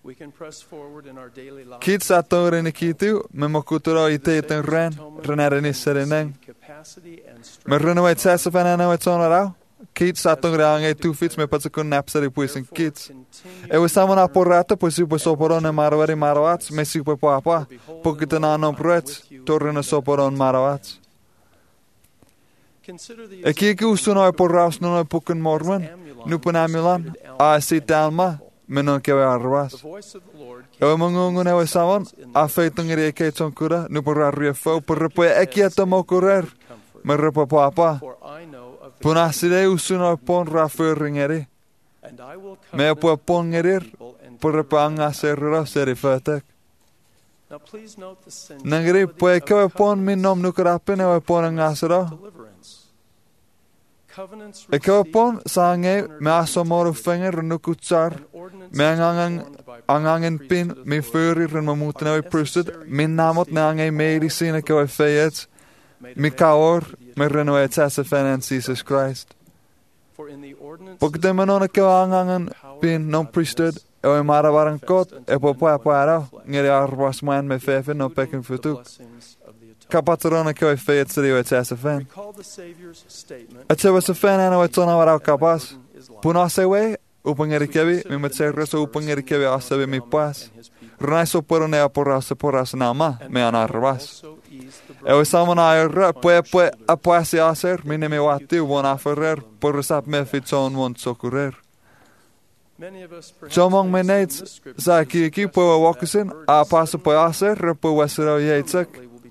Kit sa tongri ni kitu, me mokuturo ite iten renere sereneng. Me renewait sesafan anawait sonarau. Kit sa tongri ange 2 feet me patsakun napsari puisin kits. Ewe samon aporata puisi soporon e marwari marawats, me sipe papa, pokitan anon proets, torrena soporon marawats. E kiki usunoi porraus nunoi pukin mormen, nupen amulan, a sit alma, menon kewe arwas. Ewe mangungun ewe samon, a feitongiri eke tonkura, nuperarri fo, perrepoe ekieta mokurer, me repo papa. Punaside usunoi pon rafurringeri. Me po pon ngerir, perrepo anga serra seri fetek. Nangri poe kewe pon min nom nukerapen ewe pon angasero. E kewe pon sange me asomoru fenger nukutsar, me angangin pin me furi rin mamuten ewe prusted, min namot ne ange medicine kewe feyet, me kaor, me renoe tesse fenen Jesus Christ. Pogde menone kewe angangin pin non priesthood, ewe marawaran kot, e po poa ngeri arwas man me fefe no pekin futuk. Kapatrona kewe feyet siri ewe tesse fen. Etse was a fen eno etona warau kapas. Punase we, upangeri kewi, mi metserreso upangeri kewi asabi mi pas. Runaiso porone aporase poras nama, me anarvas. Ewe samon ayerra, poe apuasi aser, mine me wati won aferrer, porresap me fitson won sokurer. Jomong meneits, sa kiki poe wakusin, a paso poe aser, repo wesero yeitzak.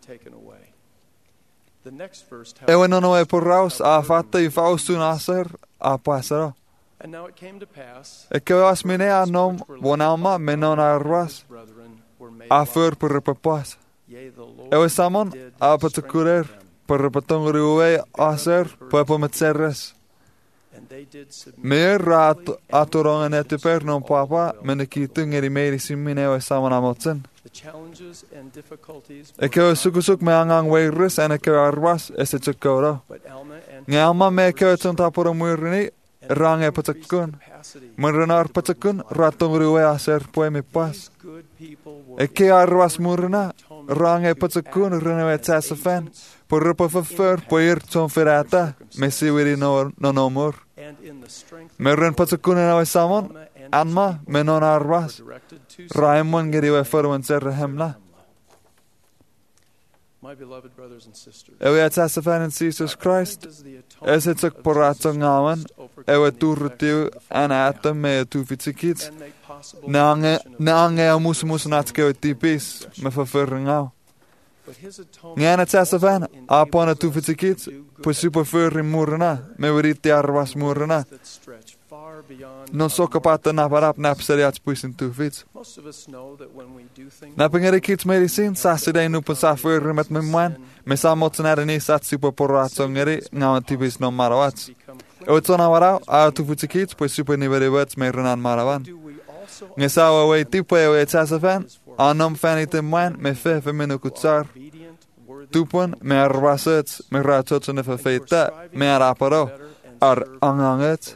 Ewe nono e porraus, a fatta I fausun aser, a pasero. E kewe as mine a nom, won alma, menon arwas, a fur per repapas. Ewe samon, a patakurer, per repatongri uwe aser, poe po metserres. Meer atorongen etuper non papa, menekitu ngeri meri simmin ewe samon amotsen. E kewe sukusuk me angang weiris en e kewe arwas es et sukoro. Nge alma me kewe tuntapura muirini, rang e patakun. Murinar patakun, ratongri uwe aser poe mi pas. E ke arwas murina, rang e patakun, renewe tsasafen, por rupa fafur, poir ton firata, me siwiri no nomur. Me ren patakun en awe samon, anma, me non arwas. Raimon geriwe furwan serre hemla. Ewe tsasafen in Jesus Christ, es et sak porato ngawan, ewe turrutiu an atom me tufitsikits, nange amus natske tipis, me fafurringau. Ngana tsasafen, apona tufitsikits, pues super furri murna, me veriti arvas murna. Non so kapata naparap napseriats puisin tufits. Napingeri kits medicine, sasidei nupen sa furri met mimwan, me sa motsenari sat super porratso ngeri, ngawan tipis non marawats. Ewe warau, a tufitsikits, pues super niveri wets me renan marawan. Nge sawa wei tipo ewe tsasafen, anom fanitim wan, me fefe minukutsar. Tupon, me arvasets, me ratotsen e feita, me araparo, ar angangets.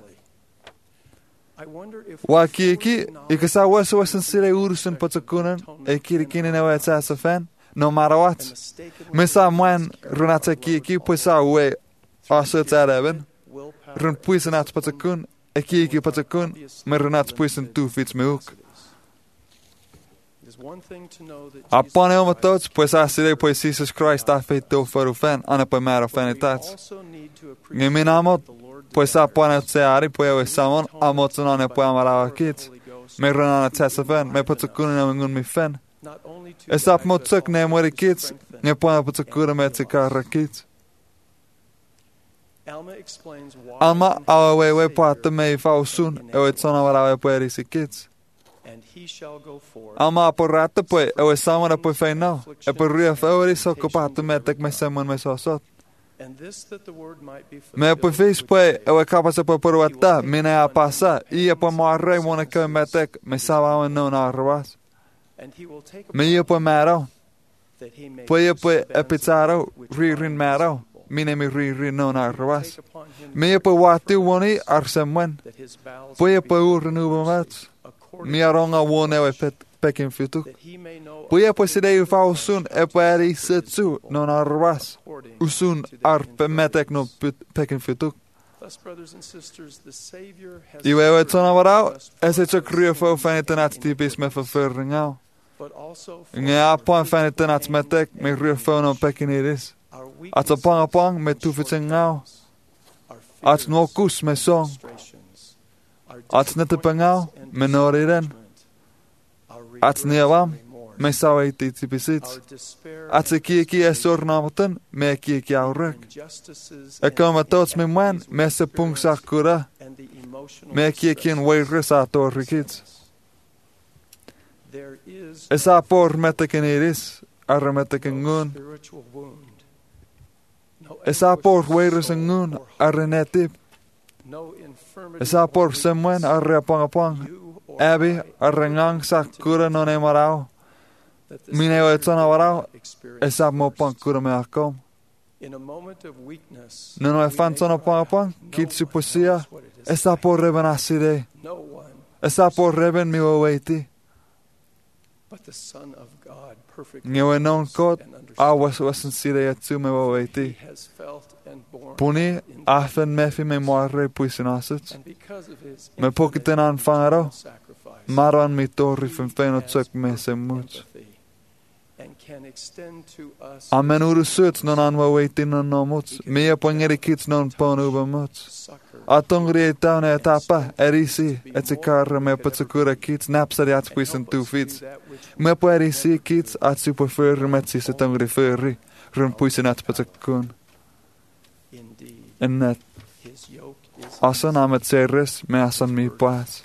Wakiki, ikasa wasan sire urusun patakunan, e kirikinin ewe tsasafen, no matter what. Me sa mwan runata kiki, pues sa we asets areven. Run puisen at patakun, e kiki patakun, me runat puisen 2 feet me hook. Apone omatots, pues asire pues Jesus Christ a feito farufen, anapo maro fenitats. Ngemin amot, pues apone tseari, pues ewe samon, amotsun ane po amarawa kits. Me runana tsasafen, me patakunin amangun mi fen. Esap motsuk ne mweri kits, nge pona patakura me tsikara kits. Alma awe we pata me fausun, ewe tsona warawe puerisi kits. Alma porrata poi e we samana poi fai no. E per ria favori so copato metek me samon me sosot. Me poi fis poi e we capasa poi porwata mine a passa ia poi marre mona ke metek me sawa no na arwas. Me ia poi maro. Poi e pizzaro rin maro. Mine mi rin no na arwas. Me ia poi watu woni arsemwen. Poi urnu mats. Mi aronga wone e pekin fituk. Poi poi sidei fausun e poi setsu non arvas. Usun arpe metek no pekin fituk. Iwe tona varau ese chakria fo fanitanat tipis me verfurringau. Nge apon fanitanat metek me rifo no pekin iris. At apang me tufitsingau. At no kus me song. At net pangau me noriren. At nevam me sawaiti tipisits. At ki esornamoten me ki aurek. E koma tots me man me se pung sakura. Me ki en weirres atorikits. Esa por meteken iris arre meteken ngun. Esa por weirres ngun arre netip. Esa por semwen arre apang. Abi arrengang sakura non e marao. Mine o etona varao. Esa mo pang kura me akom. Non e fanzona pang. Kitsi posia. Esa por reben asire. Esa por reben mi waiti. Ngewe non kot. Awas wasen sire etsu me waiti. Puni afen mefi me moarre puisinasits. Me pokiten anfangaro. Maran mi torri fenfeno tsök me se muts. Amen urusuts non anwa weitin non nomuts. Mia pongeri kits non pon uba muts. Atongri etaune etapa erisi. Etsikar me patsukura kits napsari atpuisen tu fits. Me po erisi kits atsupo furri metsi se tongri furri. Run puisen atpatsukun. En net. Asan amet serres me asan mi pas.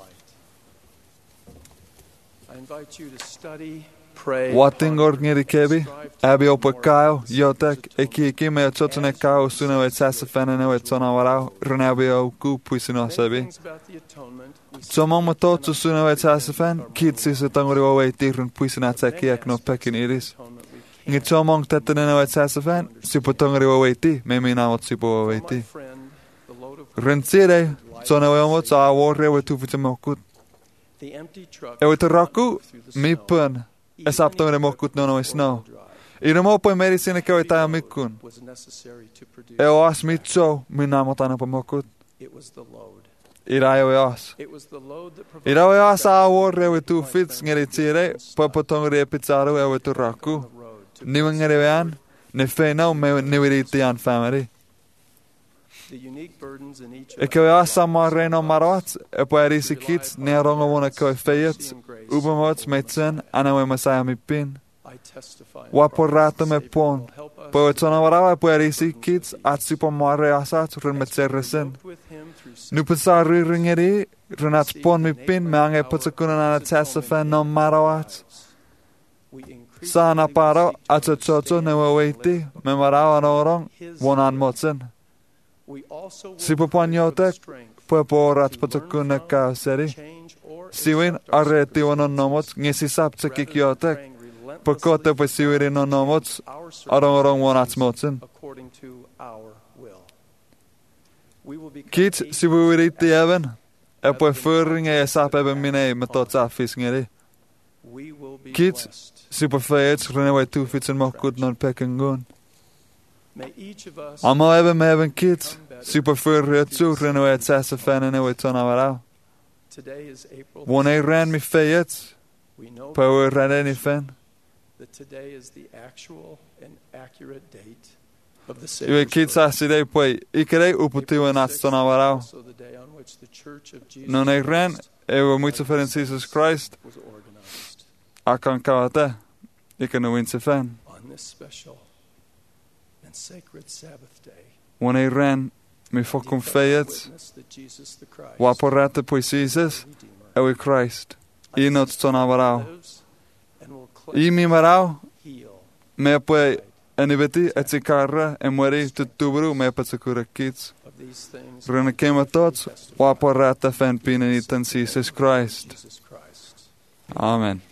Watingor ngeri kebi, abi opakaio, yotek, eki me chotune kao suno et sasafenene et sonavarao, renabi o ku puisino sabi. Somom to suno et sasafen, kitsi se tangori o weitirun puisina tsekiek no pekin iris. Ngi chomong tetene et sasafen, sipotongori o weiti, me minamot sipo o weiti. Rensire, sonaweomot sa warre we tufitemokut. E raku mi pun. Esaptongre mokut no is no. Iremo po medicine ke ta mikun. E os mitso minamotana po mokut. Iraeos. Iraeos a warre we tu fits ngeri tire po potongre pizzaro e we raku. Ni ngere vean ne fe no me ne wiritian family. E que eu asamare no marot, e po erisi kits, ne arongo wona ko feyet, ubemots metsen, ana we masaya mi pin. Waporrato me pon. Po etona warava po erisi kits, atsi po mare asat, ren metserresen. Nu pensari ringeri, renat pon mi pin, me ange potsakunan ana tessafen no marawat. Sana paro, atso chocho ne waweiti, me marawa no orong, wonan motsen. Sipopanjotek, pueporat patakune kauseri. Siwin arreti on nomots, ngesi saptsakik jotek. Pakote po siwiri no nomots, arong wonats motsen. Kits siwiriti even, e po furring e sap eben mine metot afis ngeri. Kits sipofeets renewe tufitsen mokut non pekengun. Amo even kids, super furry zu reno et sasafen and it on our. When I ran me fayets, power ran anything. Today is the actual and accurate date of the Savior's kids aside poi ikere uputiu nat on our. Non I ran ever much of Jesus Christ. I can't kawate. Ikano winsefen. On this special sacred Sabbath day. When I ran me fokum fayet, waporate po Jesus, ewe Christ, inot sona varau. Imi varau, me pue aniveti etzikarra emueri tutubru me patsakurakits. Runa kema tots, waporata fen pinanitan Jesus Christ. Amen.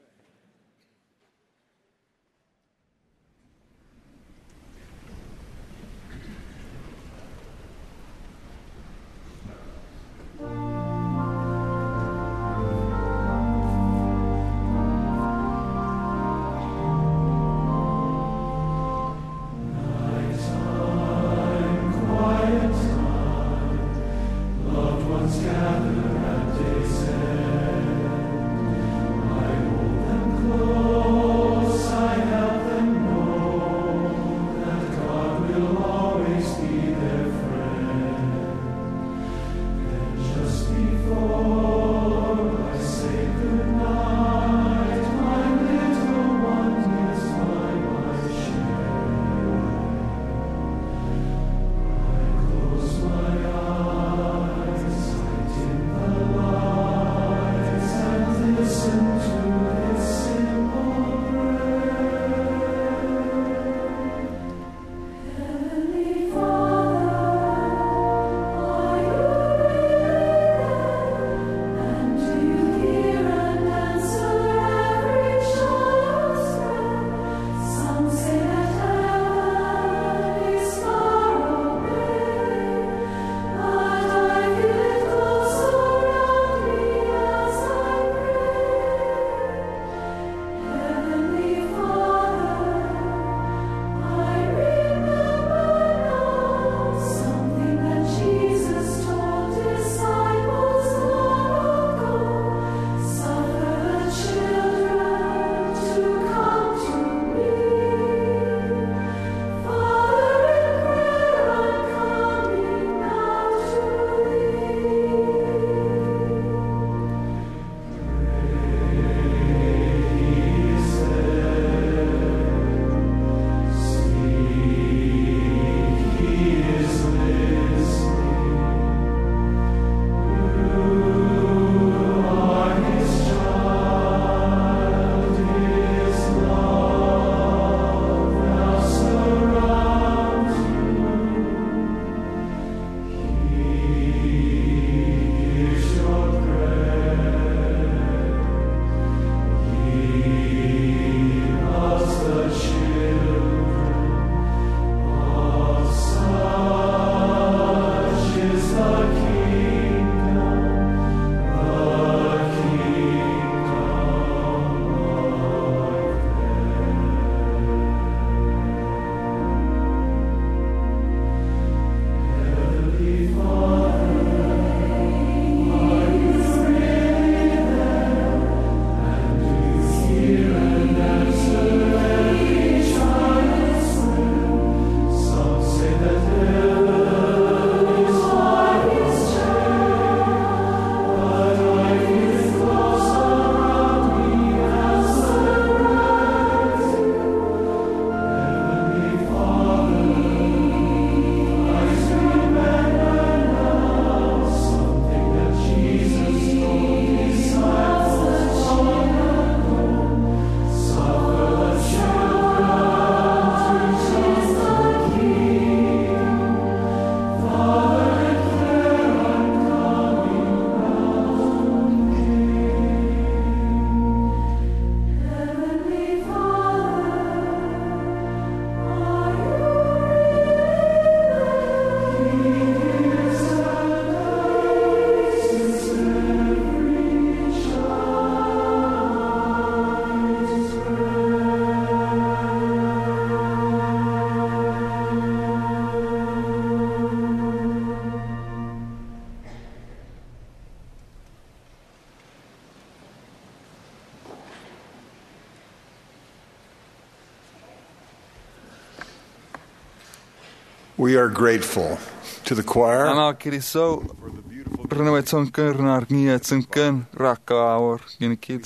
We are grateful to the choir Ana kiriso rnawet sonken rnar ngiet sonken rakka awr ginikit.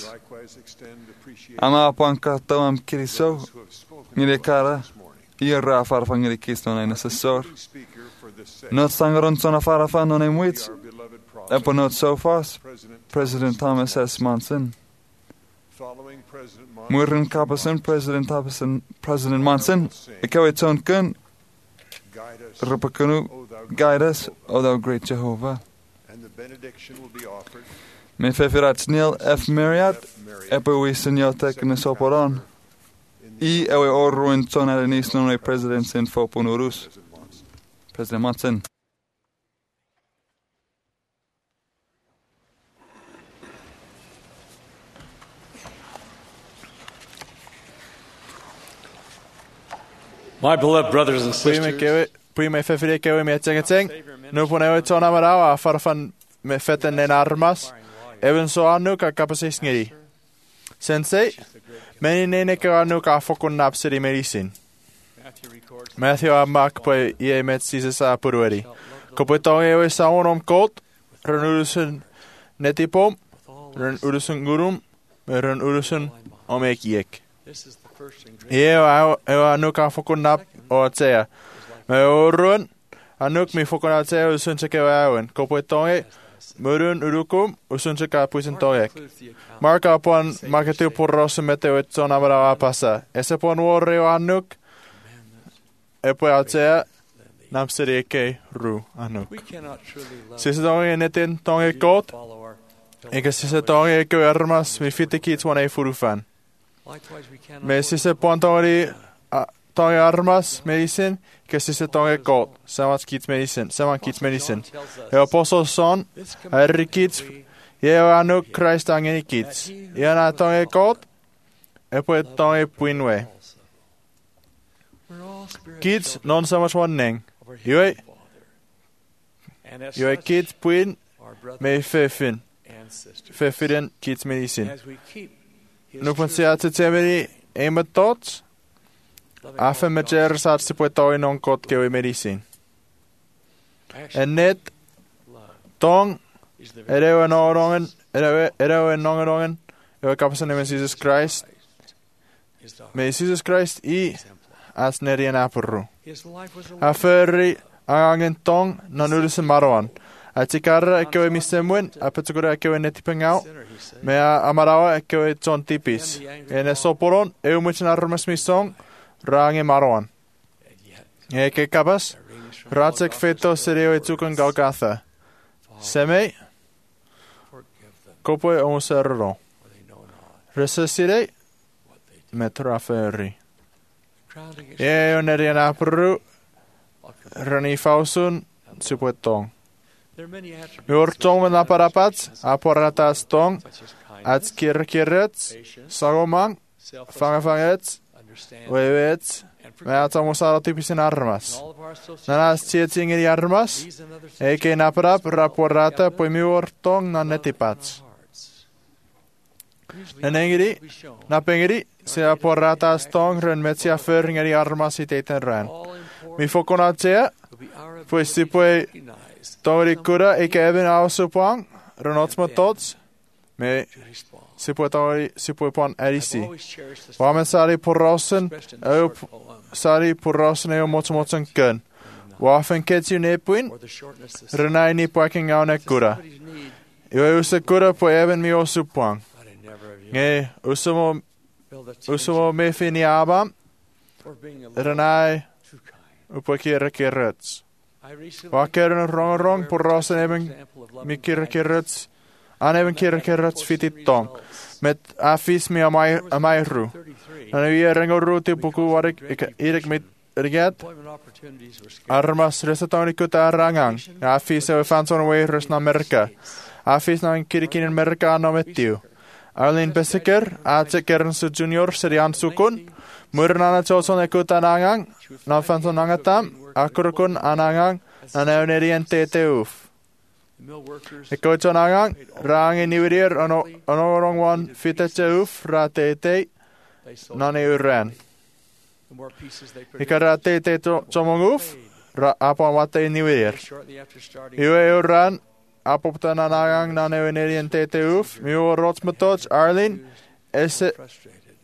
Ana panka tawam kiriso ngile kara irra farfa ngile kisto na assessor. Not sangaron sona farfa non ai muits. Eponot Sofos, President Thomas S. Monson. Muirin Kapasan, President Monson, ikaw itoon kun, Rupakunu, guide us, O thou great Jehovah. May fefirat Neil F. Marriott, epowi senyotek nesoporon. I ewe orruin ton adenis non President sin fopunurus. President Monson. My beloved brothers and sisters, Pwy mae ffefri gewi mi eteng eteng, nhw pwn ewe ton am yr aw a ffarfan me ffeten yn armas, ewen so anw ka kapasys ngiri. Sensei, meni nene ka anw ka fokon nap syri merisin. Matthew a Mark pwy ie met sises a purweri. Kopwy tong ewe sawn om kot, rhan urusun netipom, rhan urusun gurum, rhan urusun om ek iek. Ie ewe anw ka fokon nap o atea. Me orun, anuk mi fokon atea usun se kewe awen. Kopwy tong e, murun urukum, usun se ka puisin toek. Mark apon maketu purrosu meteo et son amara apasa. Ese pon worreo anuk, epwe atea, napsiri eke ru anuk. Sise tong e netin tong e kot, eke sise tong e kewe armas, mi fitiki tuan e furufan. Me sise pon tongri tong e armas, medicine, que sise tong e kot, saman kits medicine. E apostol son, herri kits, Jeo anuk Christ angeni kits. Iana tong e kot, epwe tong e puinwe. Kids non so much one neng. Yue kids puin me fefin. Fefiden kids medicine. Nu pun se at temeri ematot. Afe mejer sat se pwe toi non kot kewe medicine. En net tong erewe nongerongen, erewe nongerongen, ewe kapasan med Jesus Christ. Med Jesus Christ i as nerien apurru. Aferri angen tong nan urusen maroan. Atikara ekewe misemwen, apetsukura ekewe netipengau, me amarawa ekewe ton tipis. Ene soporon, eu muchen armas misong, range maroan. Eke kapas, ratsek feto sereo etukan Golgotha. Seme, kopwe onserro. Resesire, metraferi. Eo nerien apru, rani fausun, sipuetong. Ur tong men aparapats, aporatas tong, ats kirkirets, sagomang, fangafangets, wewets, me atong usara tipisin armas. Nanas tietingin armas, eke naparap raporata poimiur tong nan netipats. Nenengiri, napengiri, se aporatas tong ren metsia föringeri armas i teiten ren. Mi fokonatea, pues sipue tongri kura eke even ausupuang, renotsma tots, me sipue pon erisi. Wamen sari purrosen, eu motsmotsen kun. Wafen ketsu nepuin, renai ni puaking au ne kura. Iwe usa kura po even mi osupuang. Nge usumo mefi ni abam, renai upakira kirets. Wakeren rong purrosen even mi kirets, an even kirets fitit tong. Met afis mi amairu. Nanu ie rengoru tipuku warik irik mit riget. Armas resatoni kuta rangang. Afis ewe fanson weiris na Amerika. Afis na kirikinin Amerika no metiu. Arlene Bessiker, Atsek Ernst Junior, Serian Sukun, Murnana Choson ekuta nangang, na fanson nangatam, akurukun anangang, na neonerian teteuf. Ekocho nangang, rangi niwirir onorongwan fiteteuf, ra tete, nani uren. Ikara tete chomonguf, ra apon wate niwirir. Iwe uran, apoptana nangang na neonerian teteuf, miu rots metoch, Arlene, ese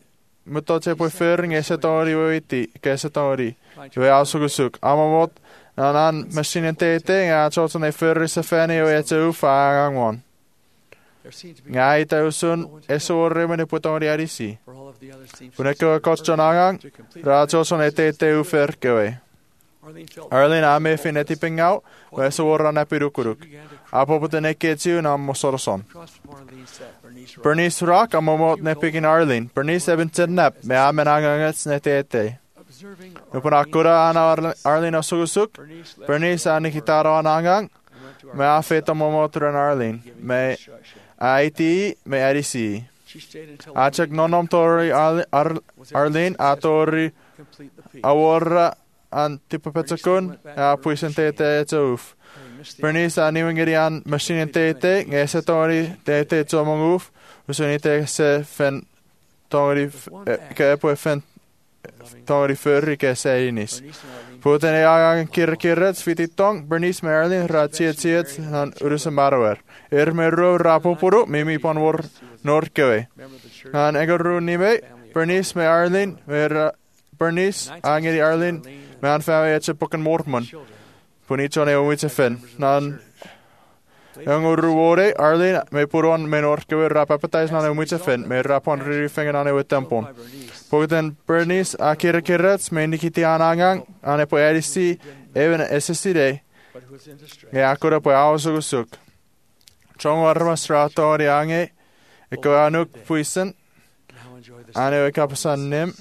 metoche poi föring ese tori witi, kese tori. Iwe asugusuk, amamot, an masinin tete nga choton e fyrri sa feni o ete ufa angwan. Nga ita usun esorre mene putong riarisi. Puneko koston angang, ra choton e tete ufer kewe. Arlene ame fineti pingau, wa esorra na pirukuruk. Apo putene ketiu na mosoroson. Bernice Rock amomot ne pigin Arlene. Bernice eben tidnap, me amen angangets ne tete. Nupuna kura ana Arlene osugusuk, Bernice ani kitaro anangang, me afeta momotran Arlene, me aiti me arisi. Achak nonom tori Arlene atori awarra an tipapetsakun, puisen tete etsouf. Bernice ani wingerian machine tete, ngese tori tete tsomonguf, usunite se fen tori ke epo fen tori fyrri ke se inis. Puten e agang kirret fititong, Bernice Marilyn ratsiet han urusamaroer. Ermeru rapopuru, mimi ponwor norkewe. Han egoru nime, Bernice Marilyn, Bernice angeri Arlene, man fawe etse poken mortman. Punichon e umite fen. Nan Young Wore, Arlene, me puron me norkewe rapapatais nan e umite fen, me rapon ririfengen ane we tempon. Pogten Bernice a kirrets me nikiti anangang ane po edisi even eseside e akura po ausugusuk. Chong warma stratori ange e ko anuk puisen ane we kapasan nim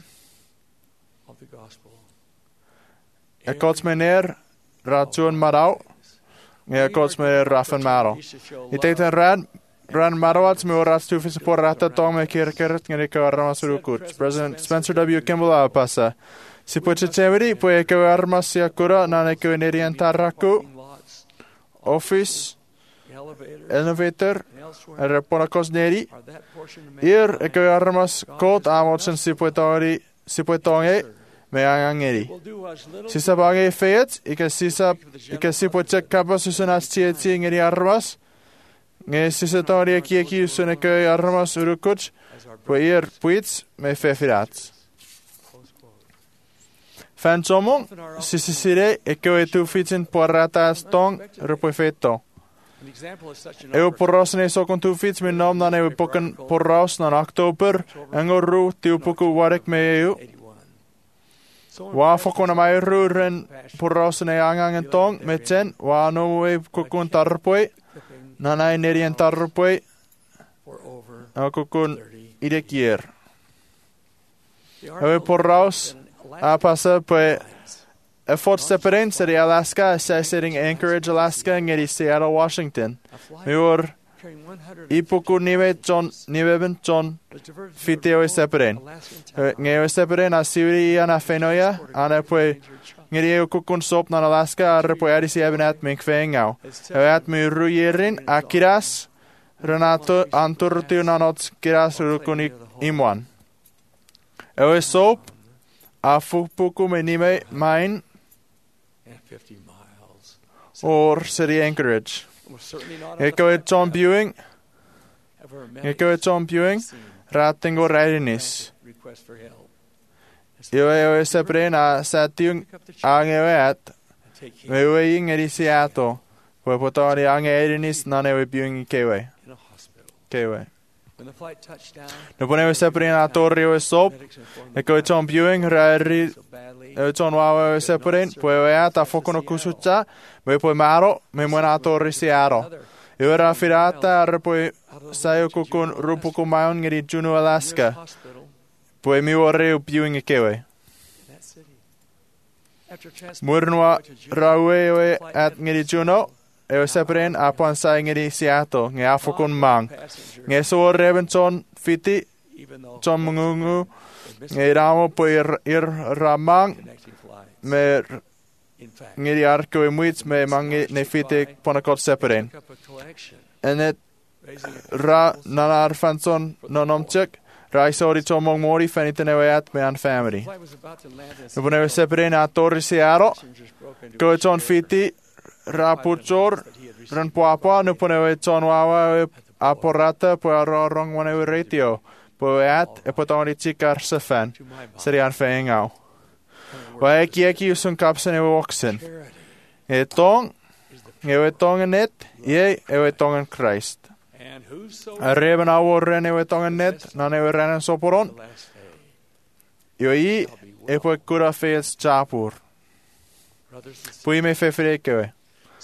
e kots meneer ratun marau e kots meneer rafen maro. I tekten Ran Marawats me orat stu fis por rata tong me kirkeret ngene ka armas rukut. President Spencer W. Kimball apasa. Si poche cheveri po e ka armas ya kura na ne ko nerian taraku. Office elevator repona kosneri. Ir e ka armas kot amotsen si poetonge me angeri. Si sabage feet ika si poche kapas usunas tieti ngeri armas. Nge sisatori aki usune ke armas urukuch, po puits me fefirats. Fan somong, sisire e ke tu fitin porrata stong repofeto. Eu porros ne so kon tu fits me nom na ne poken porros na oktober, engoru tiu poku warek me eu. Wa fokona mai ruren porros ne angangen tong me ten wa no we kokun tarpoi. Nanai nerian tarpoi akukun idekier. Ewe porraus a pasa pe e fort separen seri Alaska setting Anchorage Alaska ngeri Seattle Washington. Mior ipuku nive ben fiteo separen. Ngewe separen a siri ana fenoya ana pe ngeri kukun sop na Alaska arpo arisi ebenat minkfengau. Eat mi ruyerin akiras Renato anturtiu nanot kiras rukuni imwan. Ewe sop afupuku menime main or city Anchorage. Eko et Tom Buing ratingo raidinis. Ewe sepren a satiung angeweat mewe ing edisiato po potari angerinis nanewe Buing kewe. No ponewe sepren a torri o sop eko et Tom Buing rari ton wawe sepren po eweat a fokono kusucha me po maro me mona torri siaro. Ewe rafirata arpo sayo kukun rupuku mayon ngeri Juneau Alaska. Poi mi vorrei Buing kewe. Murnwa rawe at ngeri Juneau e sepren apon sa ngeri Seattle nge afokon mang. Nge so rebenton fiti ton mungu nge ramo po ir ramang me ngeri arko e muits me mangi ne fiti ponakot sepren. En ra nanar fanson nonomchek Raisori tomong mori faniteneweat me an family. Nuponewe separen a torri Seattle. Ko ton fiti rapuchor ran puapa nuponewe ton wawa a porrata po arorong wanewe ratio. Po at e potoni chikar sefan. Seri an feingau. Wa eki usun kapsen ewe oksen. e tong, e tong net, e tong en Christ. A reben aworen e tong net, nan e rennen soporon. E po kura fees chapur. Pui me fe freke.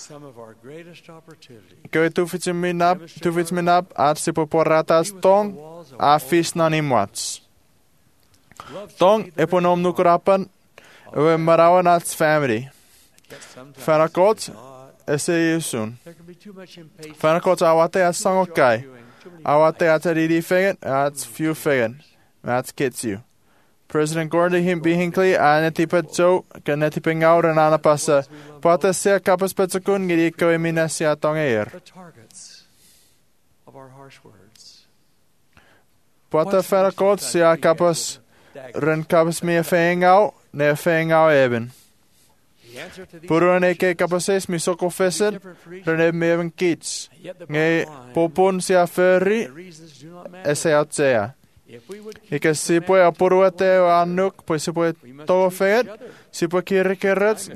Koe tufits minap, at se po porratas tong, a fis nan imwats. Tong e po nom nukurapan, we marawan ats family. Fanakot, e se yusun. Fanakot awate at sangokai. Awate at a ridi fegen, at few fegen. At kitsu. President Gordon B. Hinckley, anetipa Joe, kanetiping out and anapasa. Pata se kapas petakun, giriko e minasia tongeir. Pata fanakot se kapas, ren kapas mi feing out, ne feing out eben. Puruan eke kapases mi soko fesen, ren eben even kits. Nge popun se ferry, ese out sea. Ika si puoi apuruate o anuk, poi si puoi togo feget, si puoi kirkerrets,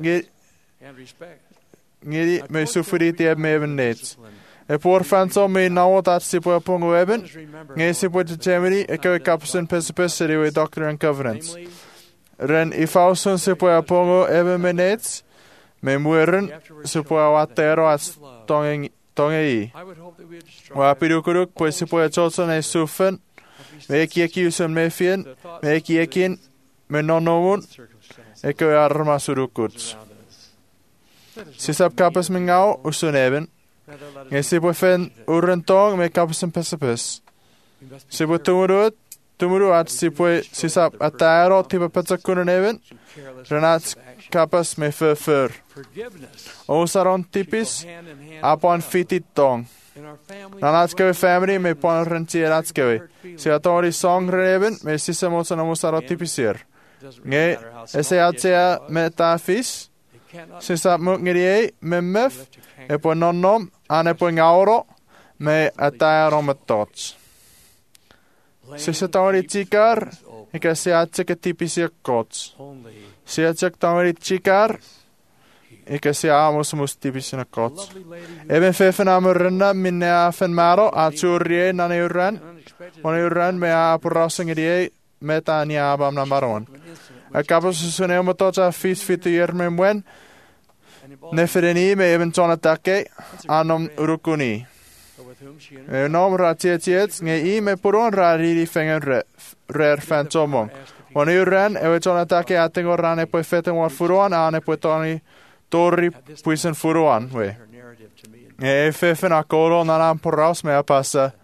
ngiri me sufriti eb me even nets. E por fanso me nawot at si puoi apungu eben, nge si puoi te temeri, e koe kapsen pesipesiri we Doctrine and Covenants. Ren I fausun si puoi apungu eben me nets, me mueren si puoi awatero at tonge I. Wa pirukuruk, poi si puoi chotson e sufen, me kiusun me fien, me kiekin, me nonomun, e koe arma surukuts. Sisap kapas me ngau, usun eben, nge si puoi fen uren tong, me kapasen pesipes. Si puoi tumuru at si puoi sisap ataero tipa petsakunen eben, renat kapas me fur. Osaron tipis, apon fitit tong. Nanatskawe family me pon renti eratskawe. Si atori song reben me sisamotsa namusaro tipisir. Nge ese atsea me tafis. Sisa mungiri me mef. E po nonnom ane po ngauro me ataro matots. Sisa tori tikar ika se atseke tipisir kots. Si atsek tori tikar ika se amos mus tipisina kots. Eben fefen amurrenna minne afen maro atsurie nane urran. Wane urran me apurrasingiri meta ni abam na maron. Akabos sune omotocha fis fitu yerme mwen. Nefereni me eben tonatake anom urukuni. Nom ratietiet nge I me puron rariri fengen rer fantomong. Wane urran ewe tonatake atengo rane poi feten war furuan ane poi toni torri puisen furuan we. E fefen akoro nanan porraus me apassa.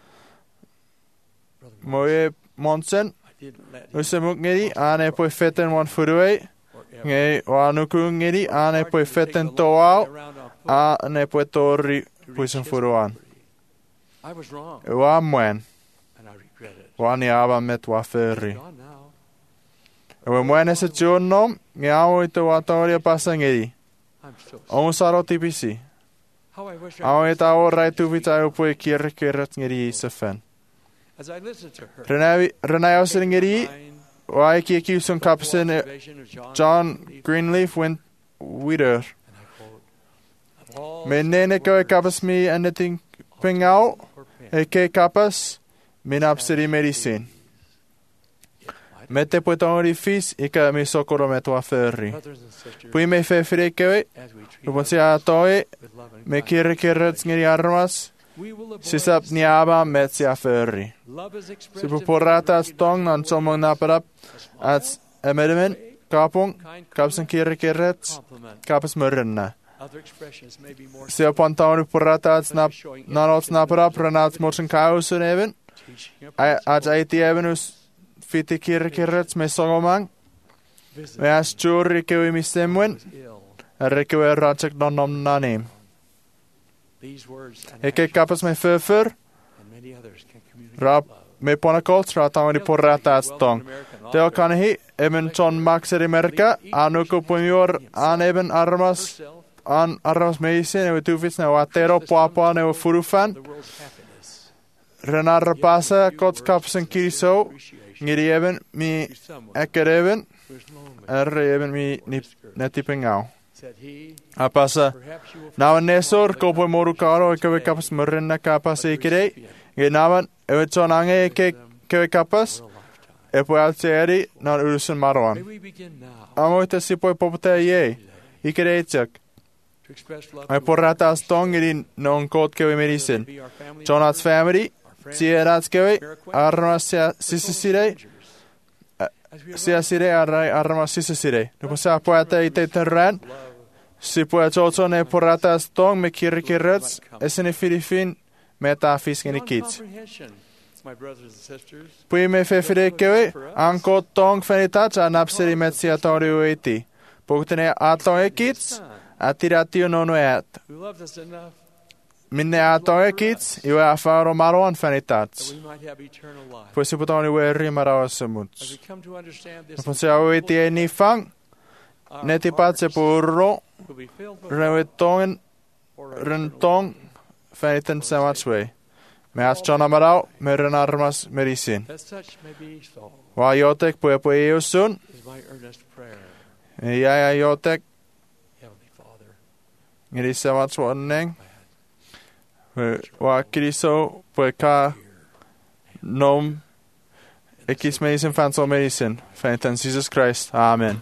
Moe monsen. Usemuk ngeri ane poi feten wan furue. Nge wanuku ngeri ane poi feten toau. Ane poi torri puisen furuan. Wa mwen. Wani aba met wa ferri. Ewe mwen ese tjurnom. Nge awo ito watoria pasa ngeri. Omusaro tipisi. Awo ita awo raitu vita upoi kirret ngeri sefen. Renai osin ngeri, wa iki kiusun kapsen John Greenleaf went wider. Me nene koe kapas mi anything pingau, e ke kapas, minapsiri medicine. Mette poi tongi fis, ika mi sokoro me tua ferri. Pui me fe frekewe, luponsi a toe, me kirrets ngeri armas, sisap niaba metsi a ferri. Si puporata stong nan somong naparap, at emedemen, kapung, kapsen kirrets, kapas murrenna. Si upon tongi porata at nanot naparap, renat morsen kausun even, at aiti evenus, fiti kirrets me songomang, me as churri kewi mi semwen, rekewe rachek nonom nanim. Eke kapas me furfur, rap me ponakots ratawani porrata stong. Teo kanahi, eben ton maxeri merka, anuko pumior an eben armas, an armas meisen, ewe tufits ne watero poapa ne furufan. Renar pasa kots kapsen kiriso, ngiri eben mi eker eben, even mi netipengau. Apasa nawan nesor ko po moru karo ke kapas merena kapas ikire. Ge nawan e tonange ke kapas e po alteri na urusan marwan. Amo te si po popta ye. Ikire chak. E po rata stong in non kot ke medicine. Jonat's family Sierats ke armas sisire. Sisire armas sisire. No sa po ata ite terran. Si po ato ne po rata stong me kirkirets esene filifin metafisken kits. Pui me fefere kewe, anko tong fenitat a napseri metsiatori ueti. Puhtene ato ekits, atiratio nono et. Minne ato ekits, iwe afaro maroan fenitats. Pui si putoni we rimara osemuts. Pui ueti e nifang, neti patse purro, rewetongen, rentong, fenitan samatswe. Me as John Amarau, me renarmas medicin. Wa yotek pue eusun. Ja yotek. Ngiri samats woneng. Wa kiriso pue ka nom ekis medicin fansol medicin. Fentan Jesus Christ. Amen.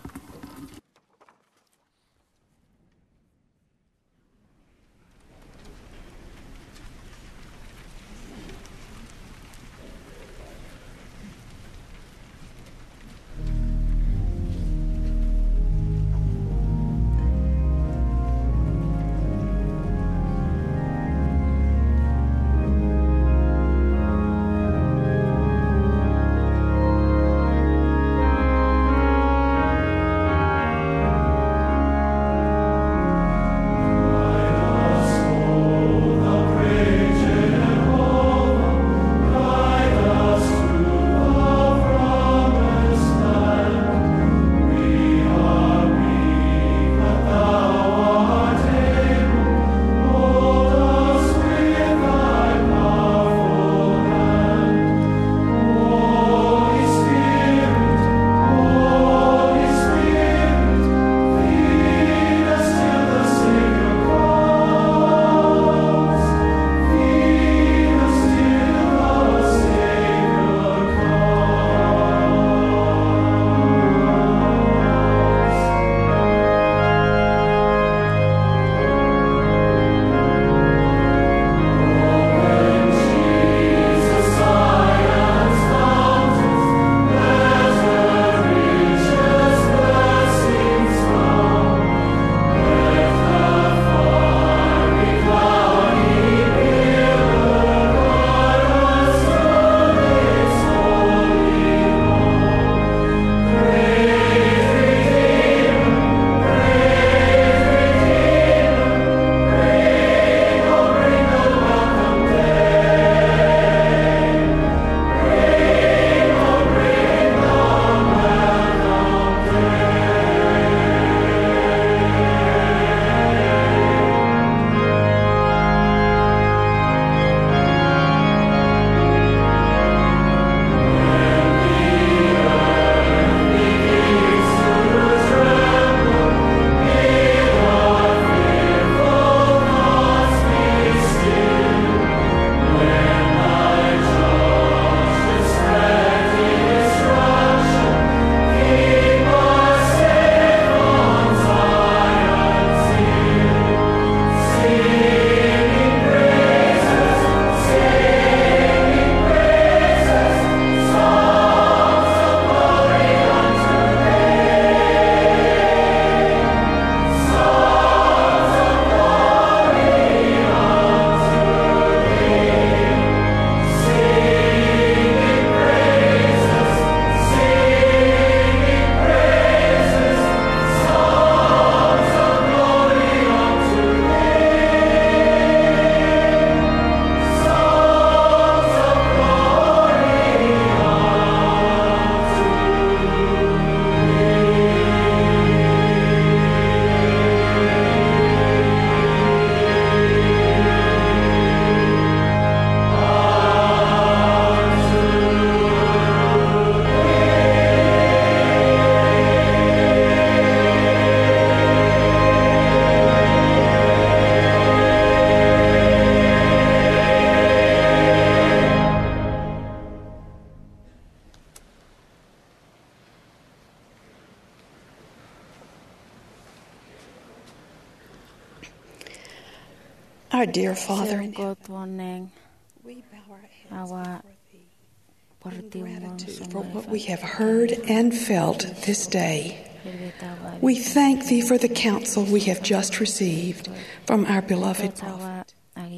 Our dear Father in heaven, heaven, we bow our heads our before thee in gratitude for what we have heard and felt this day. We thank thee for the counsel we have just received from our beloved prophet.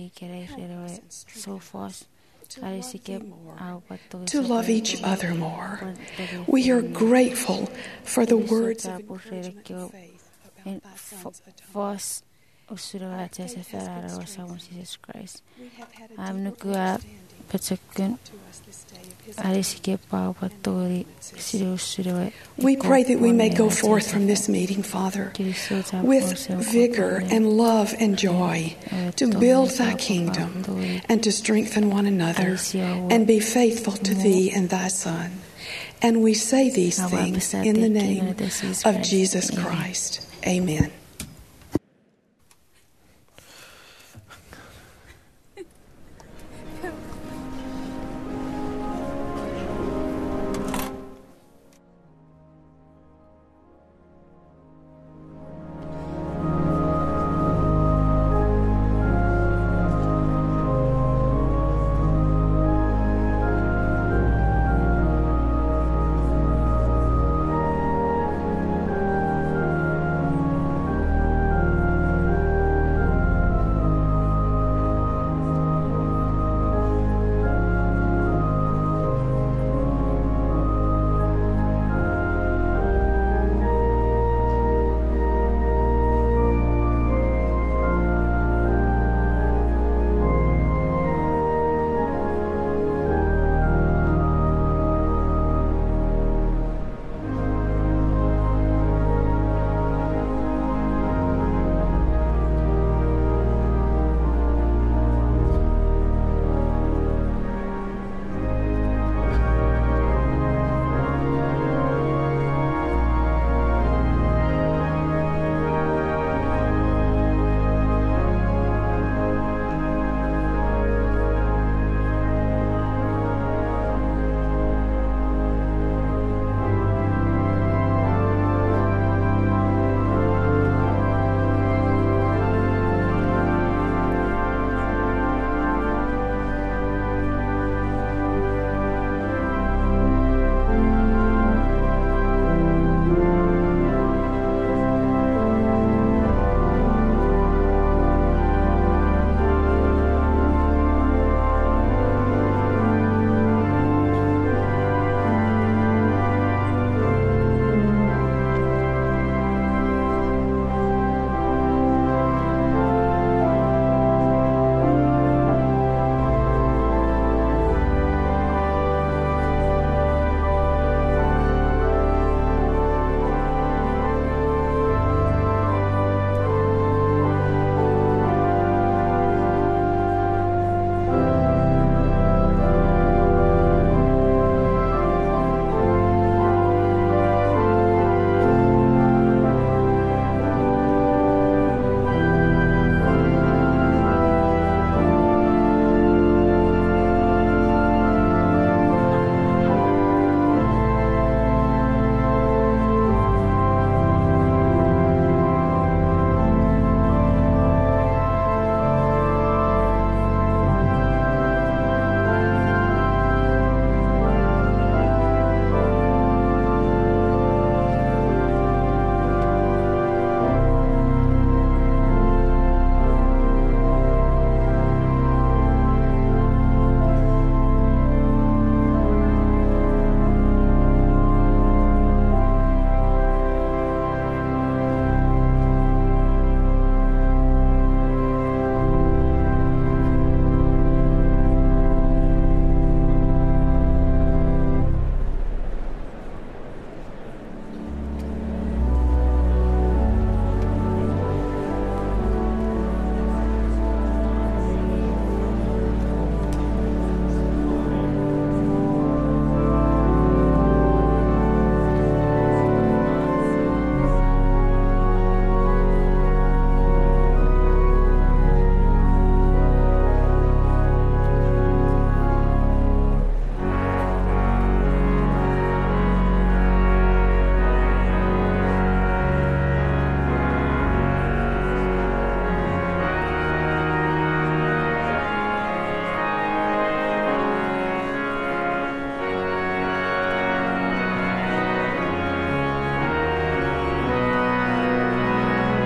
To love each other more. We are grateful for the words of encouragement and faith about thy son's atonement. Jesus Christ. We have had a deeper understanding to us this day of his We pray that we may go forth from this meeting, Father, with vigor and love and joy to build thy kingdom and to strengthen one another and be faithful to thee and thy Son. And we say these things in the name of Jesus Christ. Amen.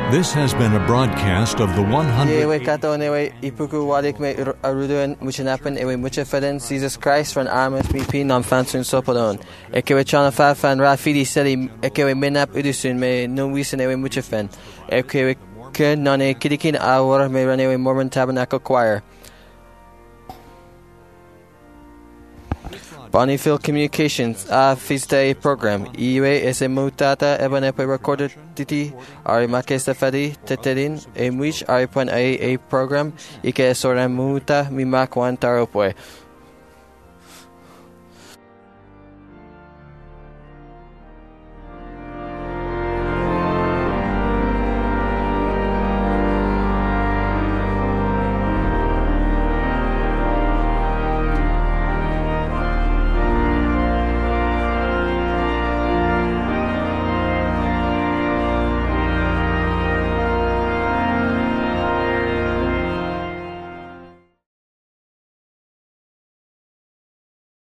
This has been a broadcast of the 100. Ewe kato newe ipuku wadik me aruduen muchanapan ewe muchafeden Jesus Christ from armas BP nam fansun sopodon. Ekewe chana fafan rafidi seli ekewe menap udusun me no wisan ewe muchafen. Ekewe kun nane kidikin awar me ranewe Mormon Tabernacle Choir. Bonneville Communications Feast Day Program Iwe ese mutata ebanepe recorded titi ari makesta fadi teterin e mwich ari pon a program ike sora muta mimak wan taropwe